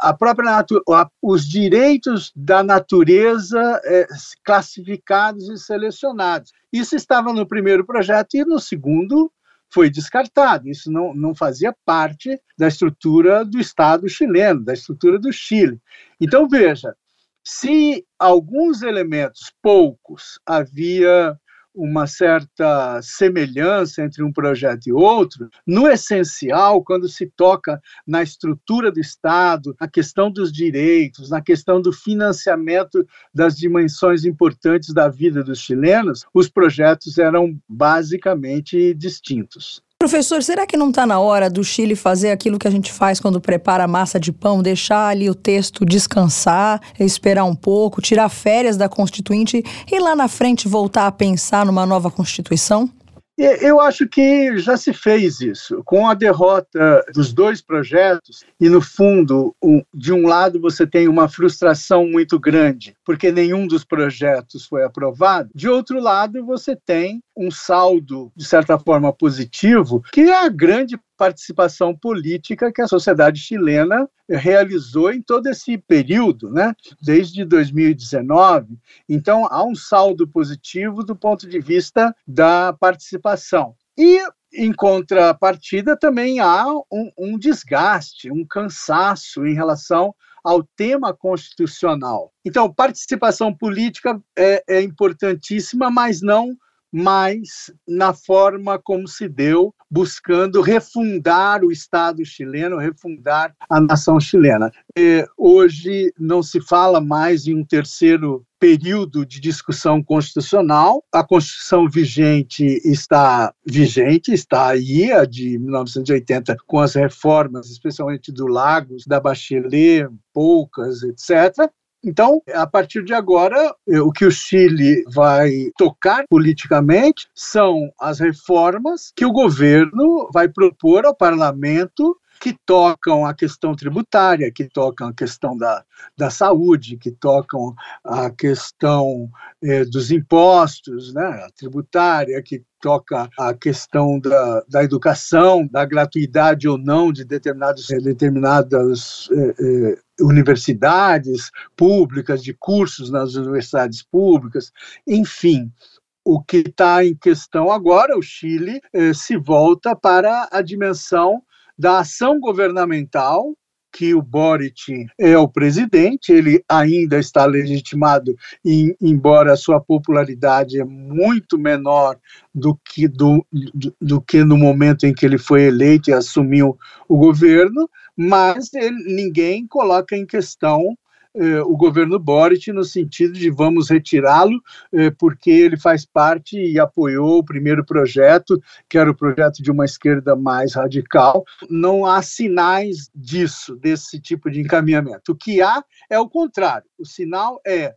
Os direitos da natureza classificados e selecionados. Isso estava no primeiro projeto e no segundo foi descartado. Isso não fazia parte da estrutura do Estado chileno, da estrutura do Chile. Então, veja, se alguns elementos, poucos, havia uma certa semelhança entre um projeto e outro, no essencial, quando se toca na estrutura do Estado, na questão dos direitos, na questão do financiamento das dimensões importantes da vida dos chilenos, os projetos eram basicamente distintos. Professor, será que não está na hora do Chile fazer aquilo que a gente faz quando prepara a massa de pão, deixar ali o texto descansar, esperar um pouco, tirar férias da Constituinte e lá na frente voltar a pensar numa nova Constituição? Eu acho que já se fez isso. Com a derrota dos dois projetos, e no fundo, de um lado você tem uma frustração muito grande, porque nenhum dos projetos foi aprovado. De outro lado, você tem um saldo, de certa forma, positivo, que é a grande participação política que a sociedade chilena realizou em todo esse período, né? Desde 2019. Então, há um saldo positivo do ponto de vista da participação. E, em contrapartida, também há um desgaste, um cansaço em relação ao tema constitucional. Então, participação política é importantíssima, mas não mais na forma como se deu, buscando refundar o Estado chileno, refundar a nação chilena. Hoje não se fala mais em um terceiro período de discussão constitucional. A Constituição vigente, está aí, a de 1980, com as reformas, especialmente do Lagos, da Bachelet, poucas, etc. Então, a partir de agora, o que o Chile vai tocar politicamente são as reformas que o governo vai propor ao parlamento que tocam a questão tributária, que tocam a questão da saúde, que tocam a questão dos impostos, né, a tributária, que toca a questão da educação, da gratuidade ou não de determinadas universidades públicas, de cursos nas universidades públicas, enfim. O que está em questão agora, o Chile se volta para a dimensão da ação governamental, que o Boric é o presidente, ele ainda está legitimado, embora a sua popularidade é muito menor do que no momento em que ele foi eleito e assumiu o governo, mas ninguém coloca em questão o governo Boric no sentido de vamos retirá-lo porque ele faz parte e apoiou o primeiro projeto, que era o projeto de uma esquerda mais radical. Não há sinais desse tipo de encaminhamento. O que há é o contrário. O sinal é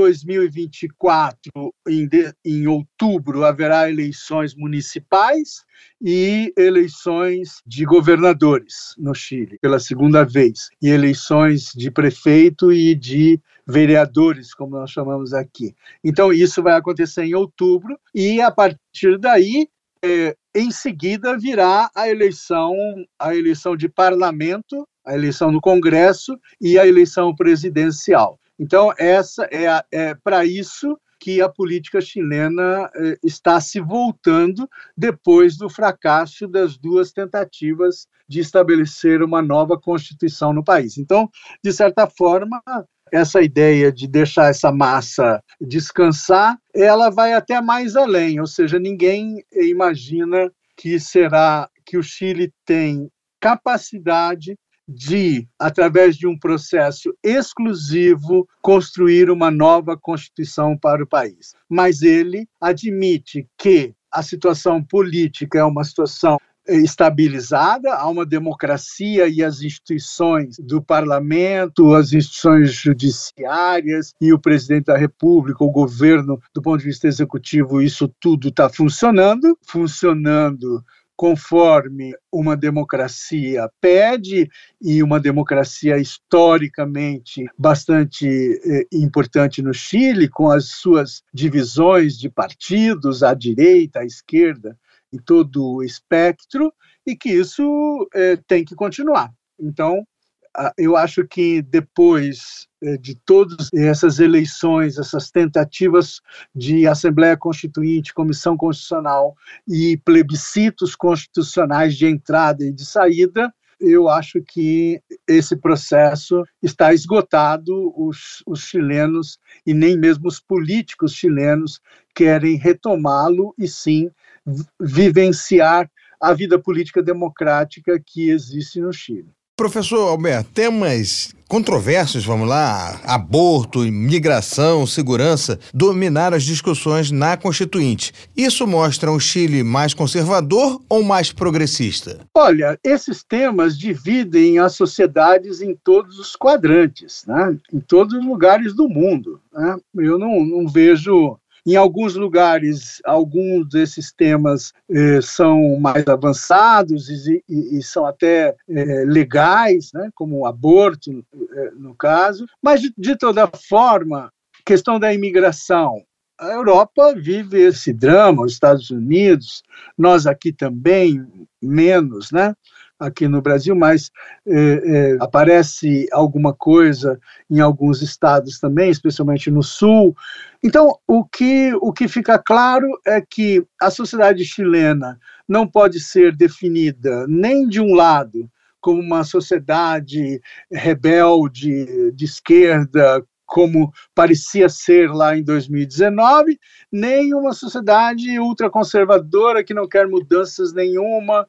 2024, em outubro, haverá eleições municipais e eleições de governadores no Chile, pela segunda vez, e eleições de prefeito e de vereadores, como nós chamamos aqui. Então, isso vai acontecer em outubro e, a partir daí, em seguida, virá a eleição de parlamento, a eleição no Congresso e a eleição presidencial. Então, essa é para isso que a política chilena está se voltando depois do fracasso das duas tentativas de estabelecer uma nova Constituição no país. Então, de certa forma, essa ideia de deixar essa massa descansar, ela vai até mais além, ou seja, ninguém imagina que o Chile tem capacidade de, através de um processo exclusivo, construir uma nova Constituição para o país. Mas ele admite que a situação política é uma situação estabilizada, há uma democracia e as instituições do parlamento, as instituições judiciárias e o presidente da República, o governo, do ponto de vista executivo, isso tudo está funcionando conforme uma democracia pede, e uma democracia historicamente bastante importante no Chile, com as suas divisões de partidos, à direita, à esquerda, e todo o espectro, e que isso tem que continuar. Então, eu acho que depois de todas essas eleições, essas tentativas de Assembleia Constituinte, Comissão Constitucional e plebiscitos constitucionais de entrada e de saída, eu acho que esse processo está esgotado. Os chilenos, e nem mesmo os políticos chilenos, querem retomá-lo e, sim, vivenciar a vida política democrática que existe no Chile. Professor Alberto, temas controversos, vamos lá, aborto, imigração, segurança, dominaram as discussões na Constituinte. Isso mostra um Chile mais conservador ou mais progressista? Olha, esses temas dividem as sociedades em todos os quadrantes, né? Em todos os lugares do mundo, né? Eu não vejo... Em alguns lugares, alguns desses temas são mais avançados e são até legais, né, como o aborto, no caso. Mas, de toda forma, questão da imigração. A Europa vive esse drama, os Estados Unidos, nós aqui também, menos, né? Aqui no Brasil, mas aparece alguma coisa em alguns estados também, especialmente no Sul. Então, o que fica claro é que a sociedade chilena não pode ser definida nem de um lado como uma sociedade rebelde, de esquerda, como parecia ser lá em 2019, nem uma sociedade ultraconservadora que não quer mudanças nenhuma,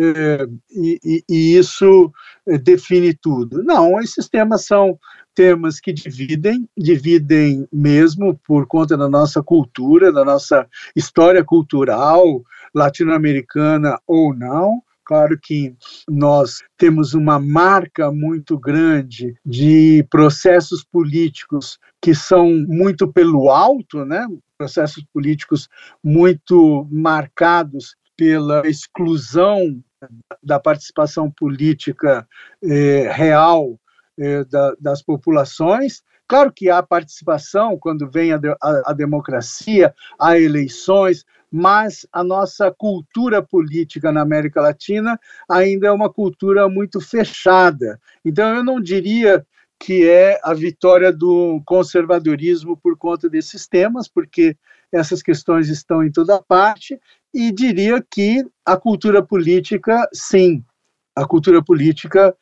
e isso define tudo. Não, esses temas são temas que dividem mesmo por conta da nossa cultura, da nossa história cultural, latino-americana ou não. Claro que nós temos uma marca muito grande de processos políticos que são muito pelo alto, né? Processos políticos muito marcados pela exclusão da participação política real das populações. Claro que há participação quando vem a democracia, há eleições, mas a nossa cultura política na América Latina ainda é uma cultura muito fechada. Então, eu não diria que é a vitória do conservadorismo por conta desses temas, porque essas questões estão em toda parte, e diria que a cultura política, sim, a cultura política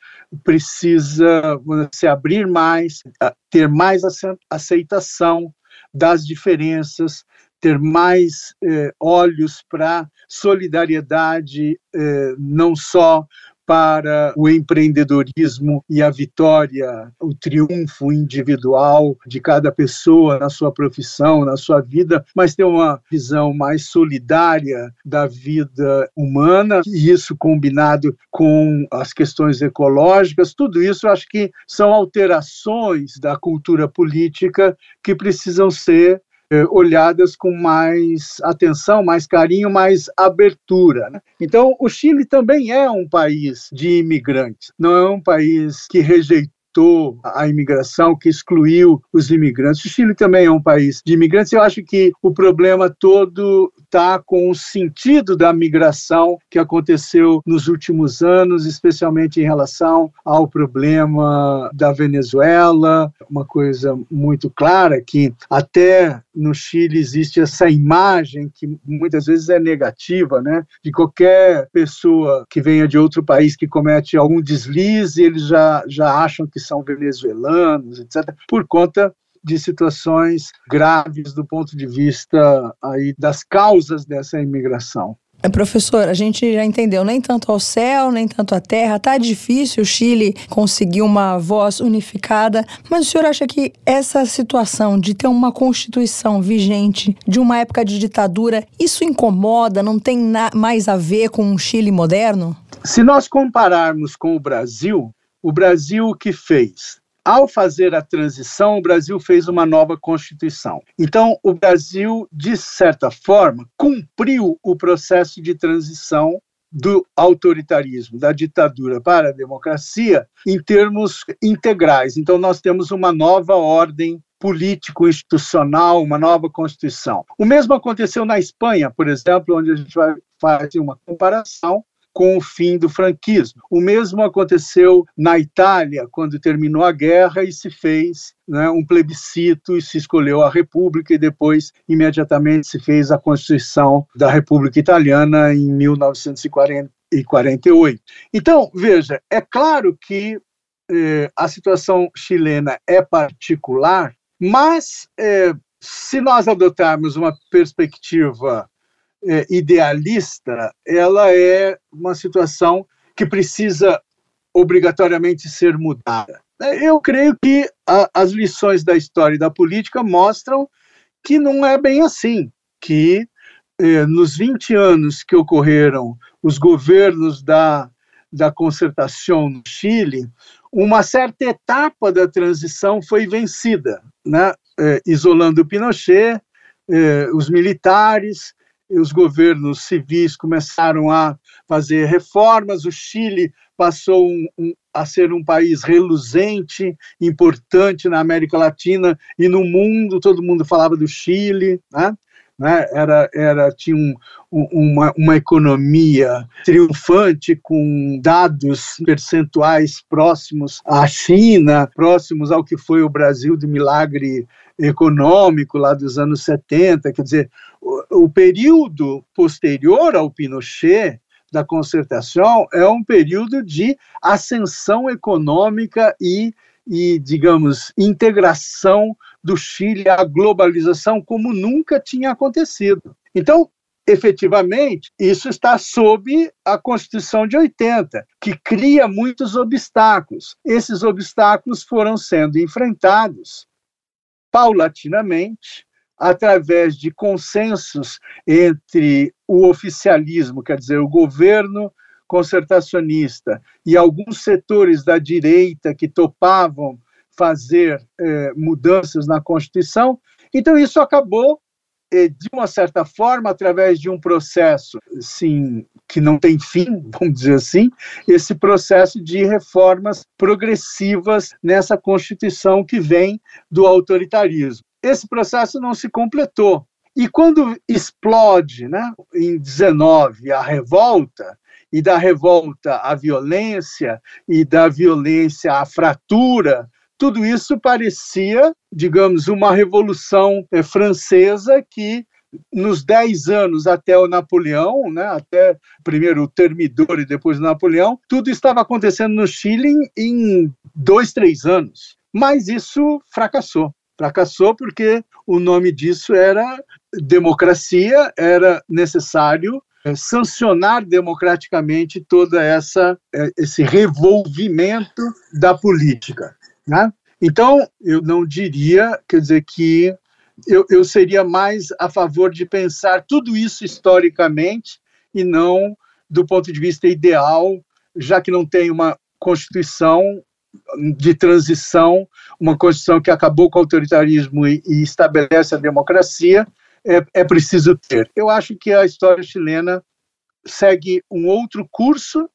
precisa se abrir mais, ter mais aceitação das diferenças, ter mais olhos para solidariedade, não só para o empreendedorismo e a vitória, o triunfo individual de cada pessoa na sua profissão, na sua vida, mas ter uma visão mais solidária da vida humana, e isso combinado com as questões ecológicas, tudo isso eu acho que são alterações da cultura política que precisam ser olhadas com mais atenção, mais carinho, mais abertura, né? Então, o Chile também é um país de imigrantes, não é um país que rejeitou a imigração, que excluiu os imigrantes. O Chile também é um país de imigrantes. Eu acho que o problema todo está com o sentido da migração que aconteceu nos últimos anos, especialmente em relação ao problema da Venezuela. Uma coisa muito clara que até no Chile existe essa imagem que muitas vezes é negativa, né? De qualquer pessoa que venha de outro país que comete algum deslize, eles já acham que são venezuelanos, etc., por conta de situações graves do ponto de vista aí das causas dessa imigração. Professor, a gente já entendeu, nem tanto ao céu, nem tanto à terra. Tá difícil o Chile conseguir uma voz unificada, mas o senhor acha que essa situação de ter uma constituição vigente de uma época de ditadura, isso incomoda, não tem mais a ver com um Chile moderno? Se nós compararmos com o Brasil o que fez? Ao fazer a transição, o Brasil fez uma nova Constituição. Então, o Brasil, de certa forma, cumpriu o processo de transição do autoritarismo, da ditadura para a democracia, em termos integrais. Então, nós temos uma nova ordem político-institucional, uma nova Constituição. O mesmo aconteceu na Espanha, por exemplo, onde a gente vai fazer uma comparação com o fim do franquismo. O mesmo aconteceu na Itália, quando terminou a guerra e se fez, né, um plebiscito e se escolheu a República, e depois, imediatamente, se fez a Constituição da República Italiana em 1948. Então, veja, é claro que a situação chilena é particular, mas se nós adotarmos uma perspectiva idealista, ela é uma situação que precisa obrigatoriamente ser mudada. Eu creio que as lições da história e da política mostram que não é bem assim, que nos 20 anos que ocorreram os governos da Concertação no Chile, uma certa etapa da transição foi vencida, né? Isolando Pinochet, os militares, os governos civis começaram a fazer reformas, o Chile passou a ser um país reluzente, importante na América Latina e no mundo, todo mundo falava do Chile, né? Tinha uma economia triunfante, com dados percentuais próximos à China, próximos ao que foi o Brasil do milagre econômico lá dos anos 70, quer dizer, o período posterior ao Pinochet, da Concertação, é um período de ascensão econômica e, digamos, integração do Chile à globalização como nunca tinha acontecido. Então, efetivamente, isso está sob a Constituição de 80, que cria muitos obstáculos. Esses obstáculos foram sendo enfrentados paulatinamente, através de consensos entre o oficialismo, quer dizer, o governo concertacionista, e alguns setores da direita que topavam fazer mudanças na Constituição. Então, isso acabou de uma certa forma, através de um processo assim, que não tem fim, vamos dizer assim, esse processo de reformas progressivas nessa Constituição que vem do autoritarismo. Esse processo não se completou. E quando explode, né, em 19, a revolta, e da revolta à violência, e da violência à fratura, tudo isso parecia, digamos, uma revolução francesa que, nos 10 anos até o Napoleão, né, até primeiro o Termidor e depois o Napoleão, tudo estava acontecendo no Chile em 2, 3 anos. Mas isso fracassou. Fracassou porque o nome disso era democracia, era necessário sancionar democraticamente todo esse revolvimento da política, né? Então, eu não diria, quer dizer, que eu seria mais a favor de pensar tudo isso historicamente e não do ponto de vista ideal, já que não tem uma Constituição de transição, uma Constituição que acabou com o autoritarismo e estabelece a democracia, é preciso ter. Eu acho que a história chilena segue um outro curso,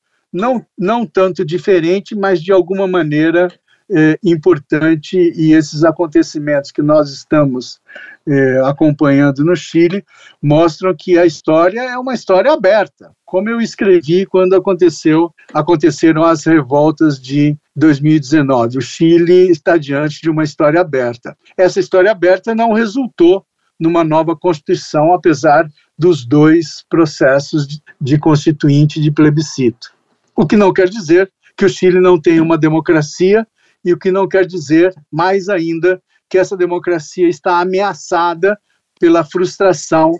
não tanto diferente, mas de alguma maneira importante, e esses acontecimentos que nós estamos acompanhando no Chile mostram que a história é uma história aberta, como eu escrevi quando aconteceram as revoltas de 2019. O Chile está diante de uma história aberta. Essa história aberta não resultou numa nova Constituição, apesar dos 2 processos de constituinte e de plebiscito. O que não quer dizer que o Chile não tem uma democracia, e o que não quer dizer, mais ainda, que essa democracia está ameaçada pela frustração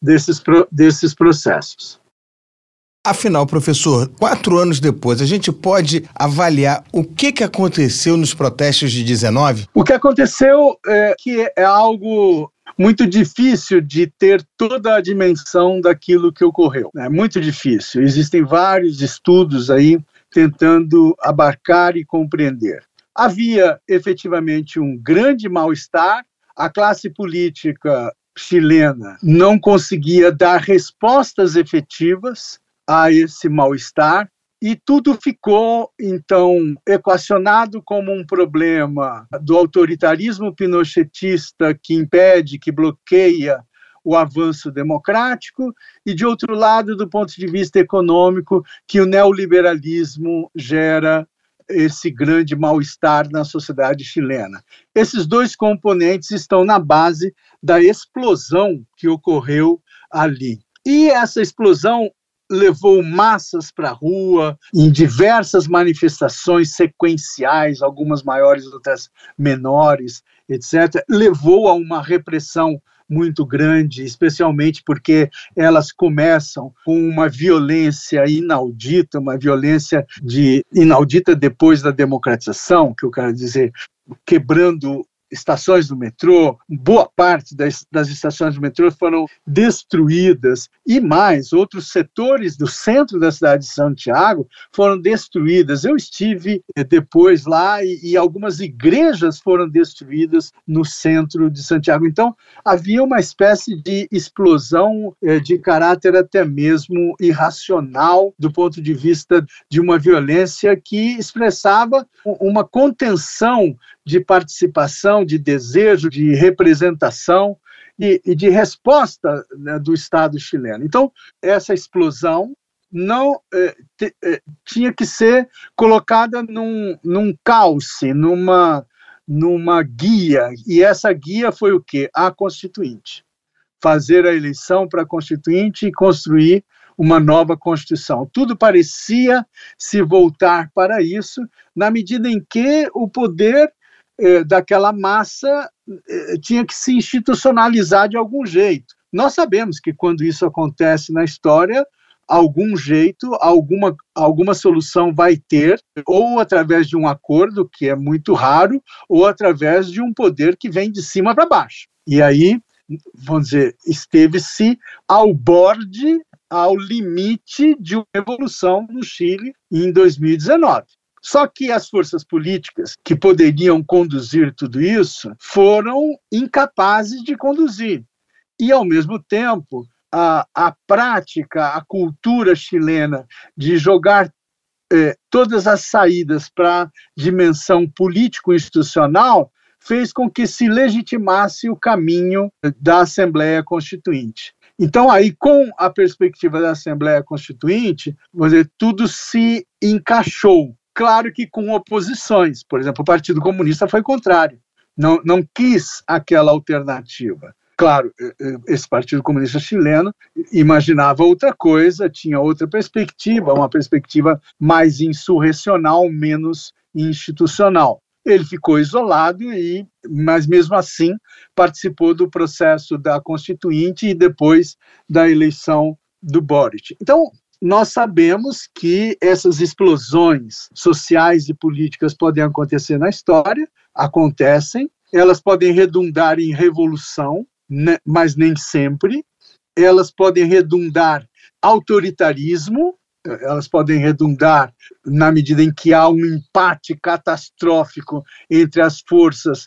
desses processos. Afinal, professor, 4 anos depois, a gente pode avaliar o que aconteceu nos protestos de 19? O que aconteceu é que é algo muito difícil de ter toda a dimensão daquilo que ocorreu. É muito difícil. Existem vários estudos aí tentando abarcar e compreender. Havia efetivamente um grande mal-estar, a classe política chilena não conseguia dar respostas efetivas a esse mal-estar, e tudo ficou, então, equacionado como um problema do autoritarismo pinochetista que impede, que bloqueia o avanço democrático, e, de outro lado, do ponto de vista econômico, que o neoliberalismo gera esse grande mal-estar na sociedade chilena. Esses 2 componentes estão na base da explosão que ocorreu ali. E essa explosão levou massas para a rua, em diversas manifestações sequenciais, algumas maiores, outras menores, etc. Levou a uma repressão muito grande, especialmente porque elas começam com uma violência inaudita, uma violência inaudita depois da democratização, que eu quero dizer, quebrando estações do metrô, boa parte das estações do metrô foram destruídas, e mais, outros setores do centro da cidade de Santiago foram destruídas. Eu estive depois lá e algumas igrejas foram destruídas no centro de Santiago. Então, havia uma espécie de explosão de caráter até mesmo irracional, do ponto de vista de uma violência que expressava uma contenção de participação, de desejo, de representação e de resposta, né, do Estado chileno. Então, essa explosão não tinha que ser colocada num cauce, numa guia, e essa guia foi o quê? A Constituinte. Fazer a eleição para a Constituinte e construir uma nova Constituição. Tudo parecia se voltar para isso, na medida em que o poder daquela massa tinha que se institucionalizar de algum jeito. Nós sabemos que quando isso acontece na história, algum jeito, alguma solução vai ter, ou através de um acordo, que é muito raro, ou através de um poder que vem de cima para baixo. E aí, vamos dizer, esteve-se ao borde, ao limite de uma revolução no Chile em 2019. Só que as forças políticas que poderiam conduzir tudo isso foram incapazes de conduzir. e, ao mesmo tempo, a prática, a cultura chilena de jogar todas as saídas para a dimensão político-institucional fez com que se legitimasse o caminho da Assembleia Constituinte. Então, aí, com a perspectiva da Assembleia Constituinte, tudo se encaixou. Claro que com oposições. Por exemplo, o Partido Comunista foi contrário. Não quis aquela alternativa. Claro, esse Partido Comunista chileno imaginava outra coisa, tinha outra perspectiva, uma perspectiva mais insurrecional, menos institucional. Ele ficou isolado, mas mesmo assim participou do processo da Constituinte e depois da eleição do Boric. Então, nós sabemos que essas explosões sociais e políticas podem acontecer na história, acontecem, elas podem redundar em revolução, mas nem sempre. Elas podem redundar autoritarismo, elas podem redundar na medida em que há um empate catastrófico entre as forças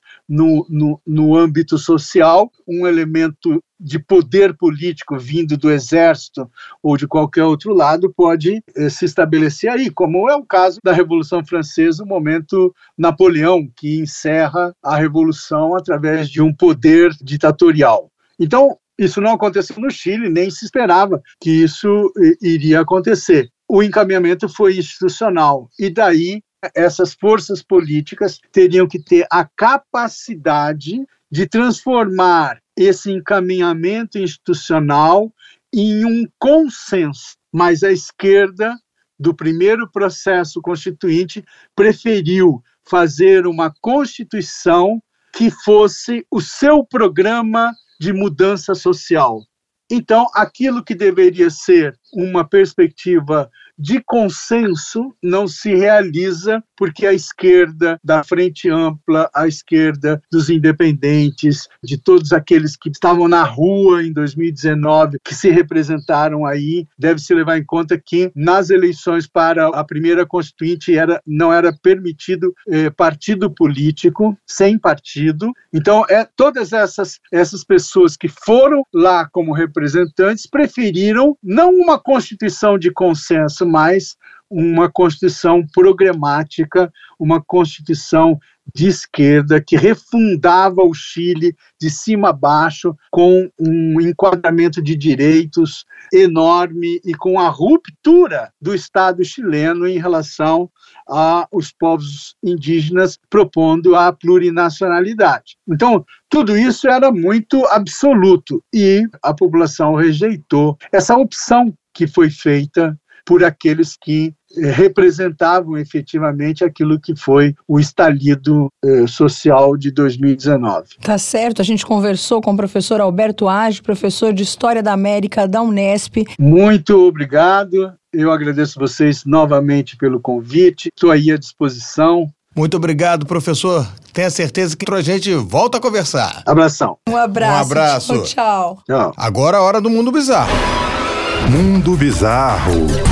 no âmbito social, um elemento de poder político vindo do exército ou de qualquer outro lado pode se estabelecer aí, como é o caso da Revolução Francesa, o momento Napoleão, que encerra a Revolução através de um poder ditatorial. Então, isso não aconteceu no Chile, nem se esperava que isso iria acontecer. O encaminhamento foi institucional, e daí essas forças políticas teriam que ter a capacidade de transformar esse encaminhamento institucional em um consenso. Mas a esquerda, do primeiro processo constituinte, preferiu fazer uma Constituição que fosse o seu programa de mudança social. Então, aquilo que deveria ser uma perspectiva de consenso não se realiza porque a esquerda da Frente Ampla, a esquerda dos independentes, de todos aqueles que estavam na rua em 2019, que se representaram aí, deve-se levar em conta que nas eleições para a primeira Constituinte não era permitido partido político, sem partido. Então, todas essas pessoas que foram lá como representantes preferiram não uma Constituição de consenso, mas uma Constituição programática, uma Constituição de esquerda que refundava o Chile de cima a baixo, com um enquadramento de direitos enorme e com a ruptura do Estado chileno em relação aos povos indígenas, propondo a plurinacionalidade. Então, tudo isso era muito absoluto e a população rejeitou essa opção que foi feita por aqueles que representavam efetivamente aquilo que foi o estalido social de 2019. Tá certo, a gente conversou com o professor Alberto Age, professor de História da América da Unesp. Muito obrigado, eu agradeço vocês novamente pelo convite, estou aí à disposição. Muito obrigado, professor. Tenha certeza que a gente volta a conversar. Abração. Um abraço. Um abraço. Tchau. Tchau. Agora é a hora do Mundo Bizarro. Mundo Bizarro.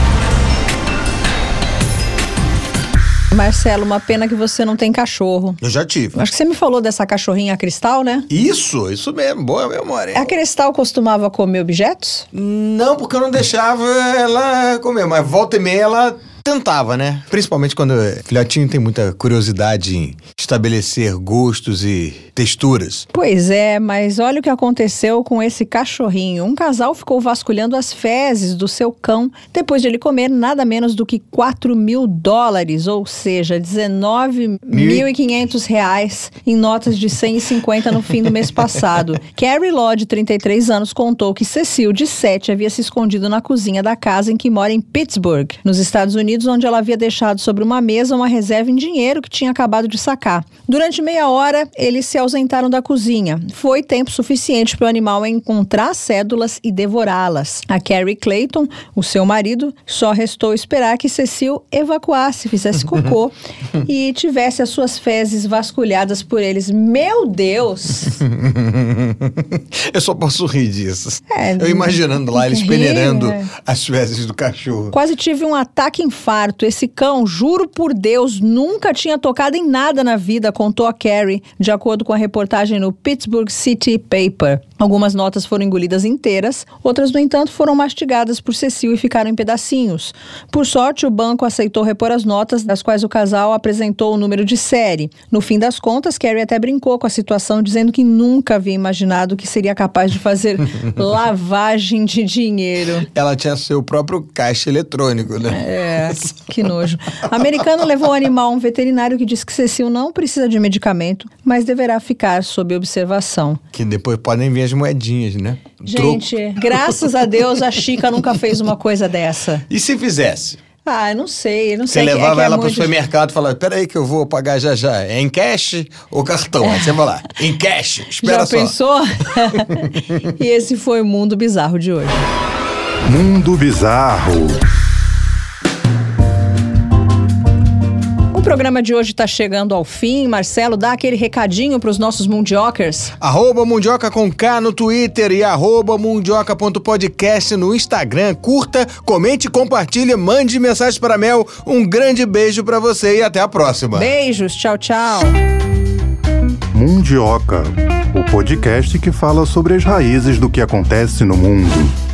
Marcelo, uma pena que você não tem cachorro. Eu já tive. Acho que você me falou dessa cachorrinha Cristal, né? Isso mesmo. Boa memória. A Cristal costumava comer objetos? Não, porque eu não deixava ela comer, mas volta e meia ela tentava, né? Principalmente quando o filhotinho tem muita curiosidade em estabelecer gostos e texturas. Pois é, mas olha o que aconteceu com esse cachorrinho. Um casal ficou vasculhando as fezes do seu cão depois de ele comer nada menos do que $4.000, ou seja, R$19.500 em notas de 150 no fim do mês passado. Carrie Law, de 33 anos, contou que Cecil, de 7, havia se escondido na cozinha da casa em que mora em Pittsburgh, nos Estados Unidos, onde ela havia deixado sobre uma mesa uma reserva em dinheiro que tinha acabado de sacar. Durante meia hora, eles se ausentaram da cozinha. Foi tempo suficiente para o animal encontrar as cédulas e devorá-las. A Carrie Clayton, o seu marido, só restou esperar que Cecil evacuasse, fizesse cocô e tivesse as suas fezes vasculhadas por eles. Meu Deus! Eu só posso rir disso. Eu imaginando lá eles peneirando as fezes do cachorro. Quase tive um ataque em infarto. Esse cão, juro por Deus, nunca tinha tocado em nada na vida, contou a Carrie, de acordo com a reportagem no Pittsburgh City Paper. Algumas notas foram engolidas inteiras, outras, no entanto, foram mastigadas por Cecil e ficaram em pedacinhos. Por sorte, o banco aceitou repor as notas, das quais o casal apresentou o número de série. No fim das contas, Carrie até brincou com a situação, dizendo que nunca havia imaginado que seria capaz de fazer lavagem de dinheiro. Ela tinha seu próprio caixa eletrônico, né? É, que nojo. O americano levou o animal a um veterinário que disse que Cecil não precisa de medicamento, mas deverá ficar sob observação. Que depois podem vir as moedinhas, né? Gente, graças a Deus a Chica nunca fez uma coisa dessa. E se fizesse? Ah, eu não sei. Você levava ela pro supermercado e falava, peraí que eu vou pagar já. É em cash ou cartão? Aí você vai lá, em cash, espera só. Já pensou? E esse foi o Mundo Bizarro de hoje. Mundo Bizarro. O programa de hoje está chegando ao fim. Marcelo, dá aquele recadinho para os nossos mundiocers. @mundioca com K no Twitter e @mundioca.podcast no Instagram. Curta, comente, compartilhe, mande mensagem para a Mel. Um grande beijo para você e até a próxima. Beijos, tchau, tchau. Mundioca, o podcast que fala sobre as raízes do que acontece no mundo.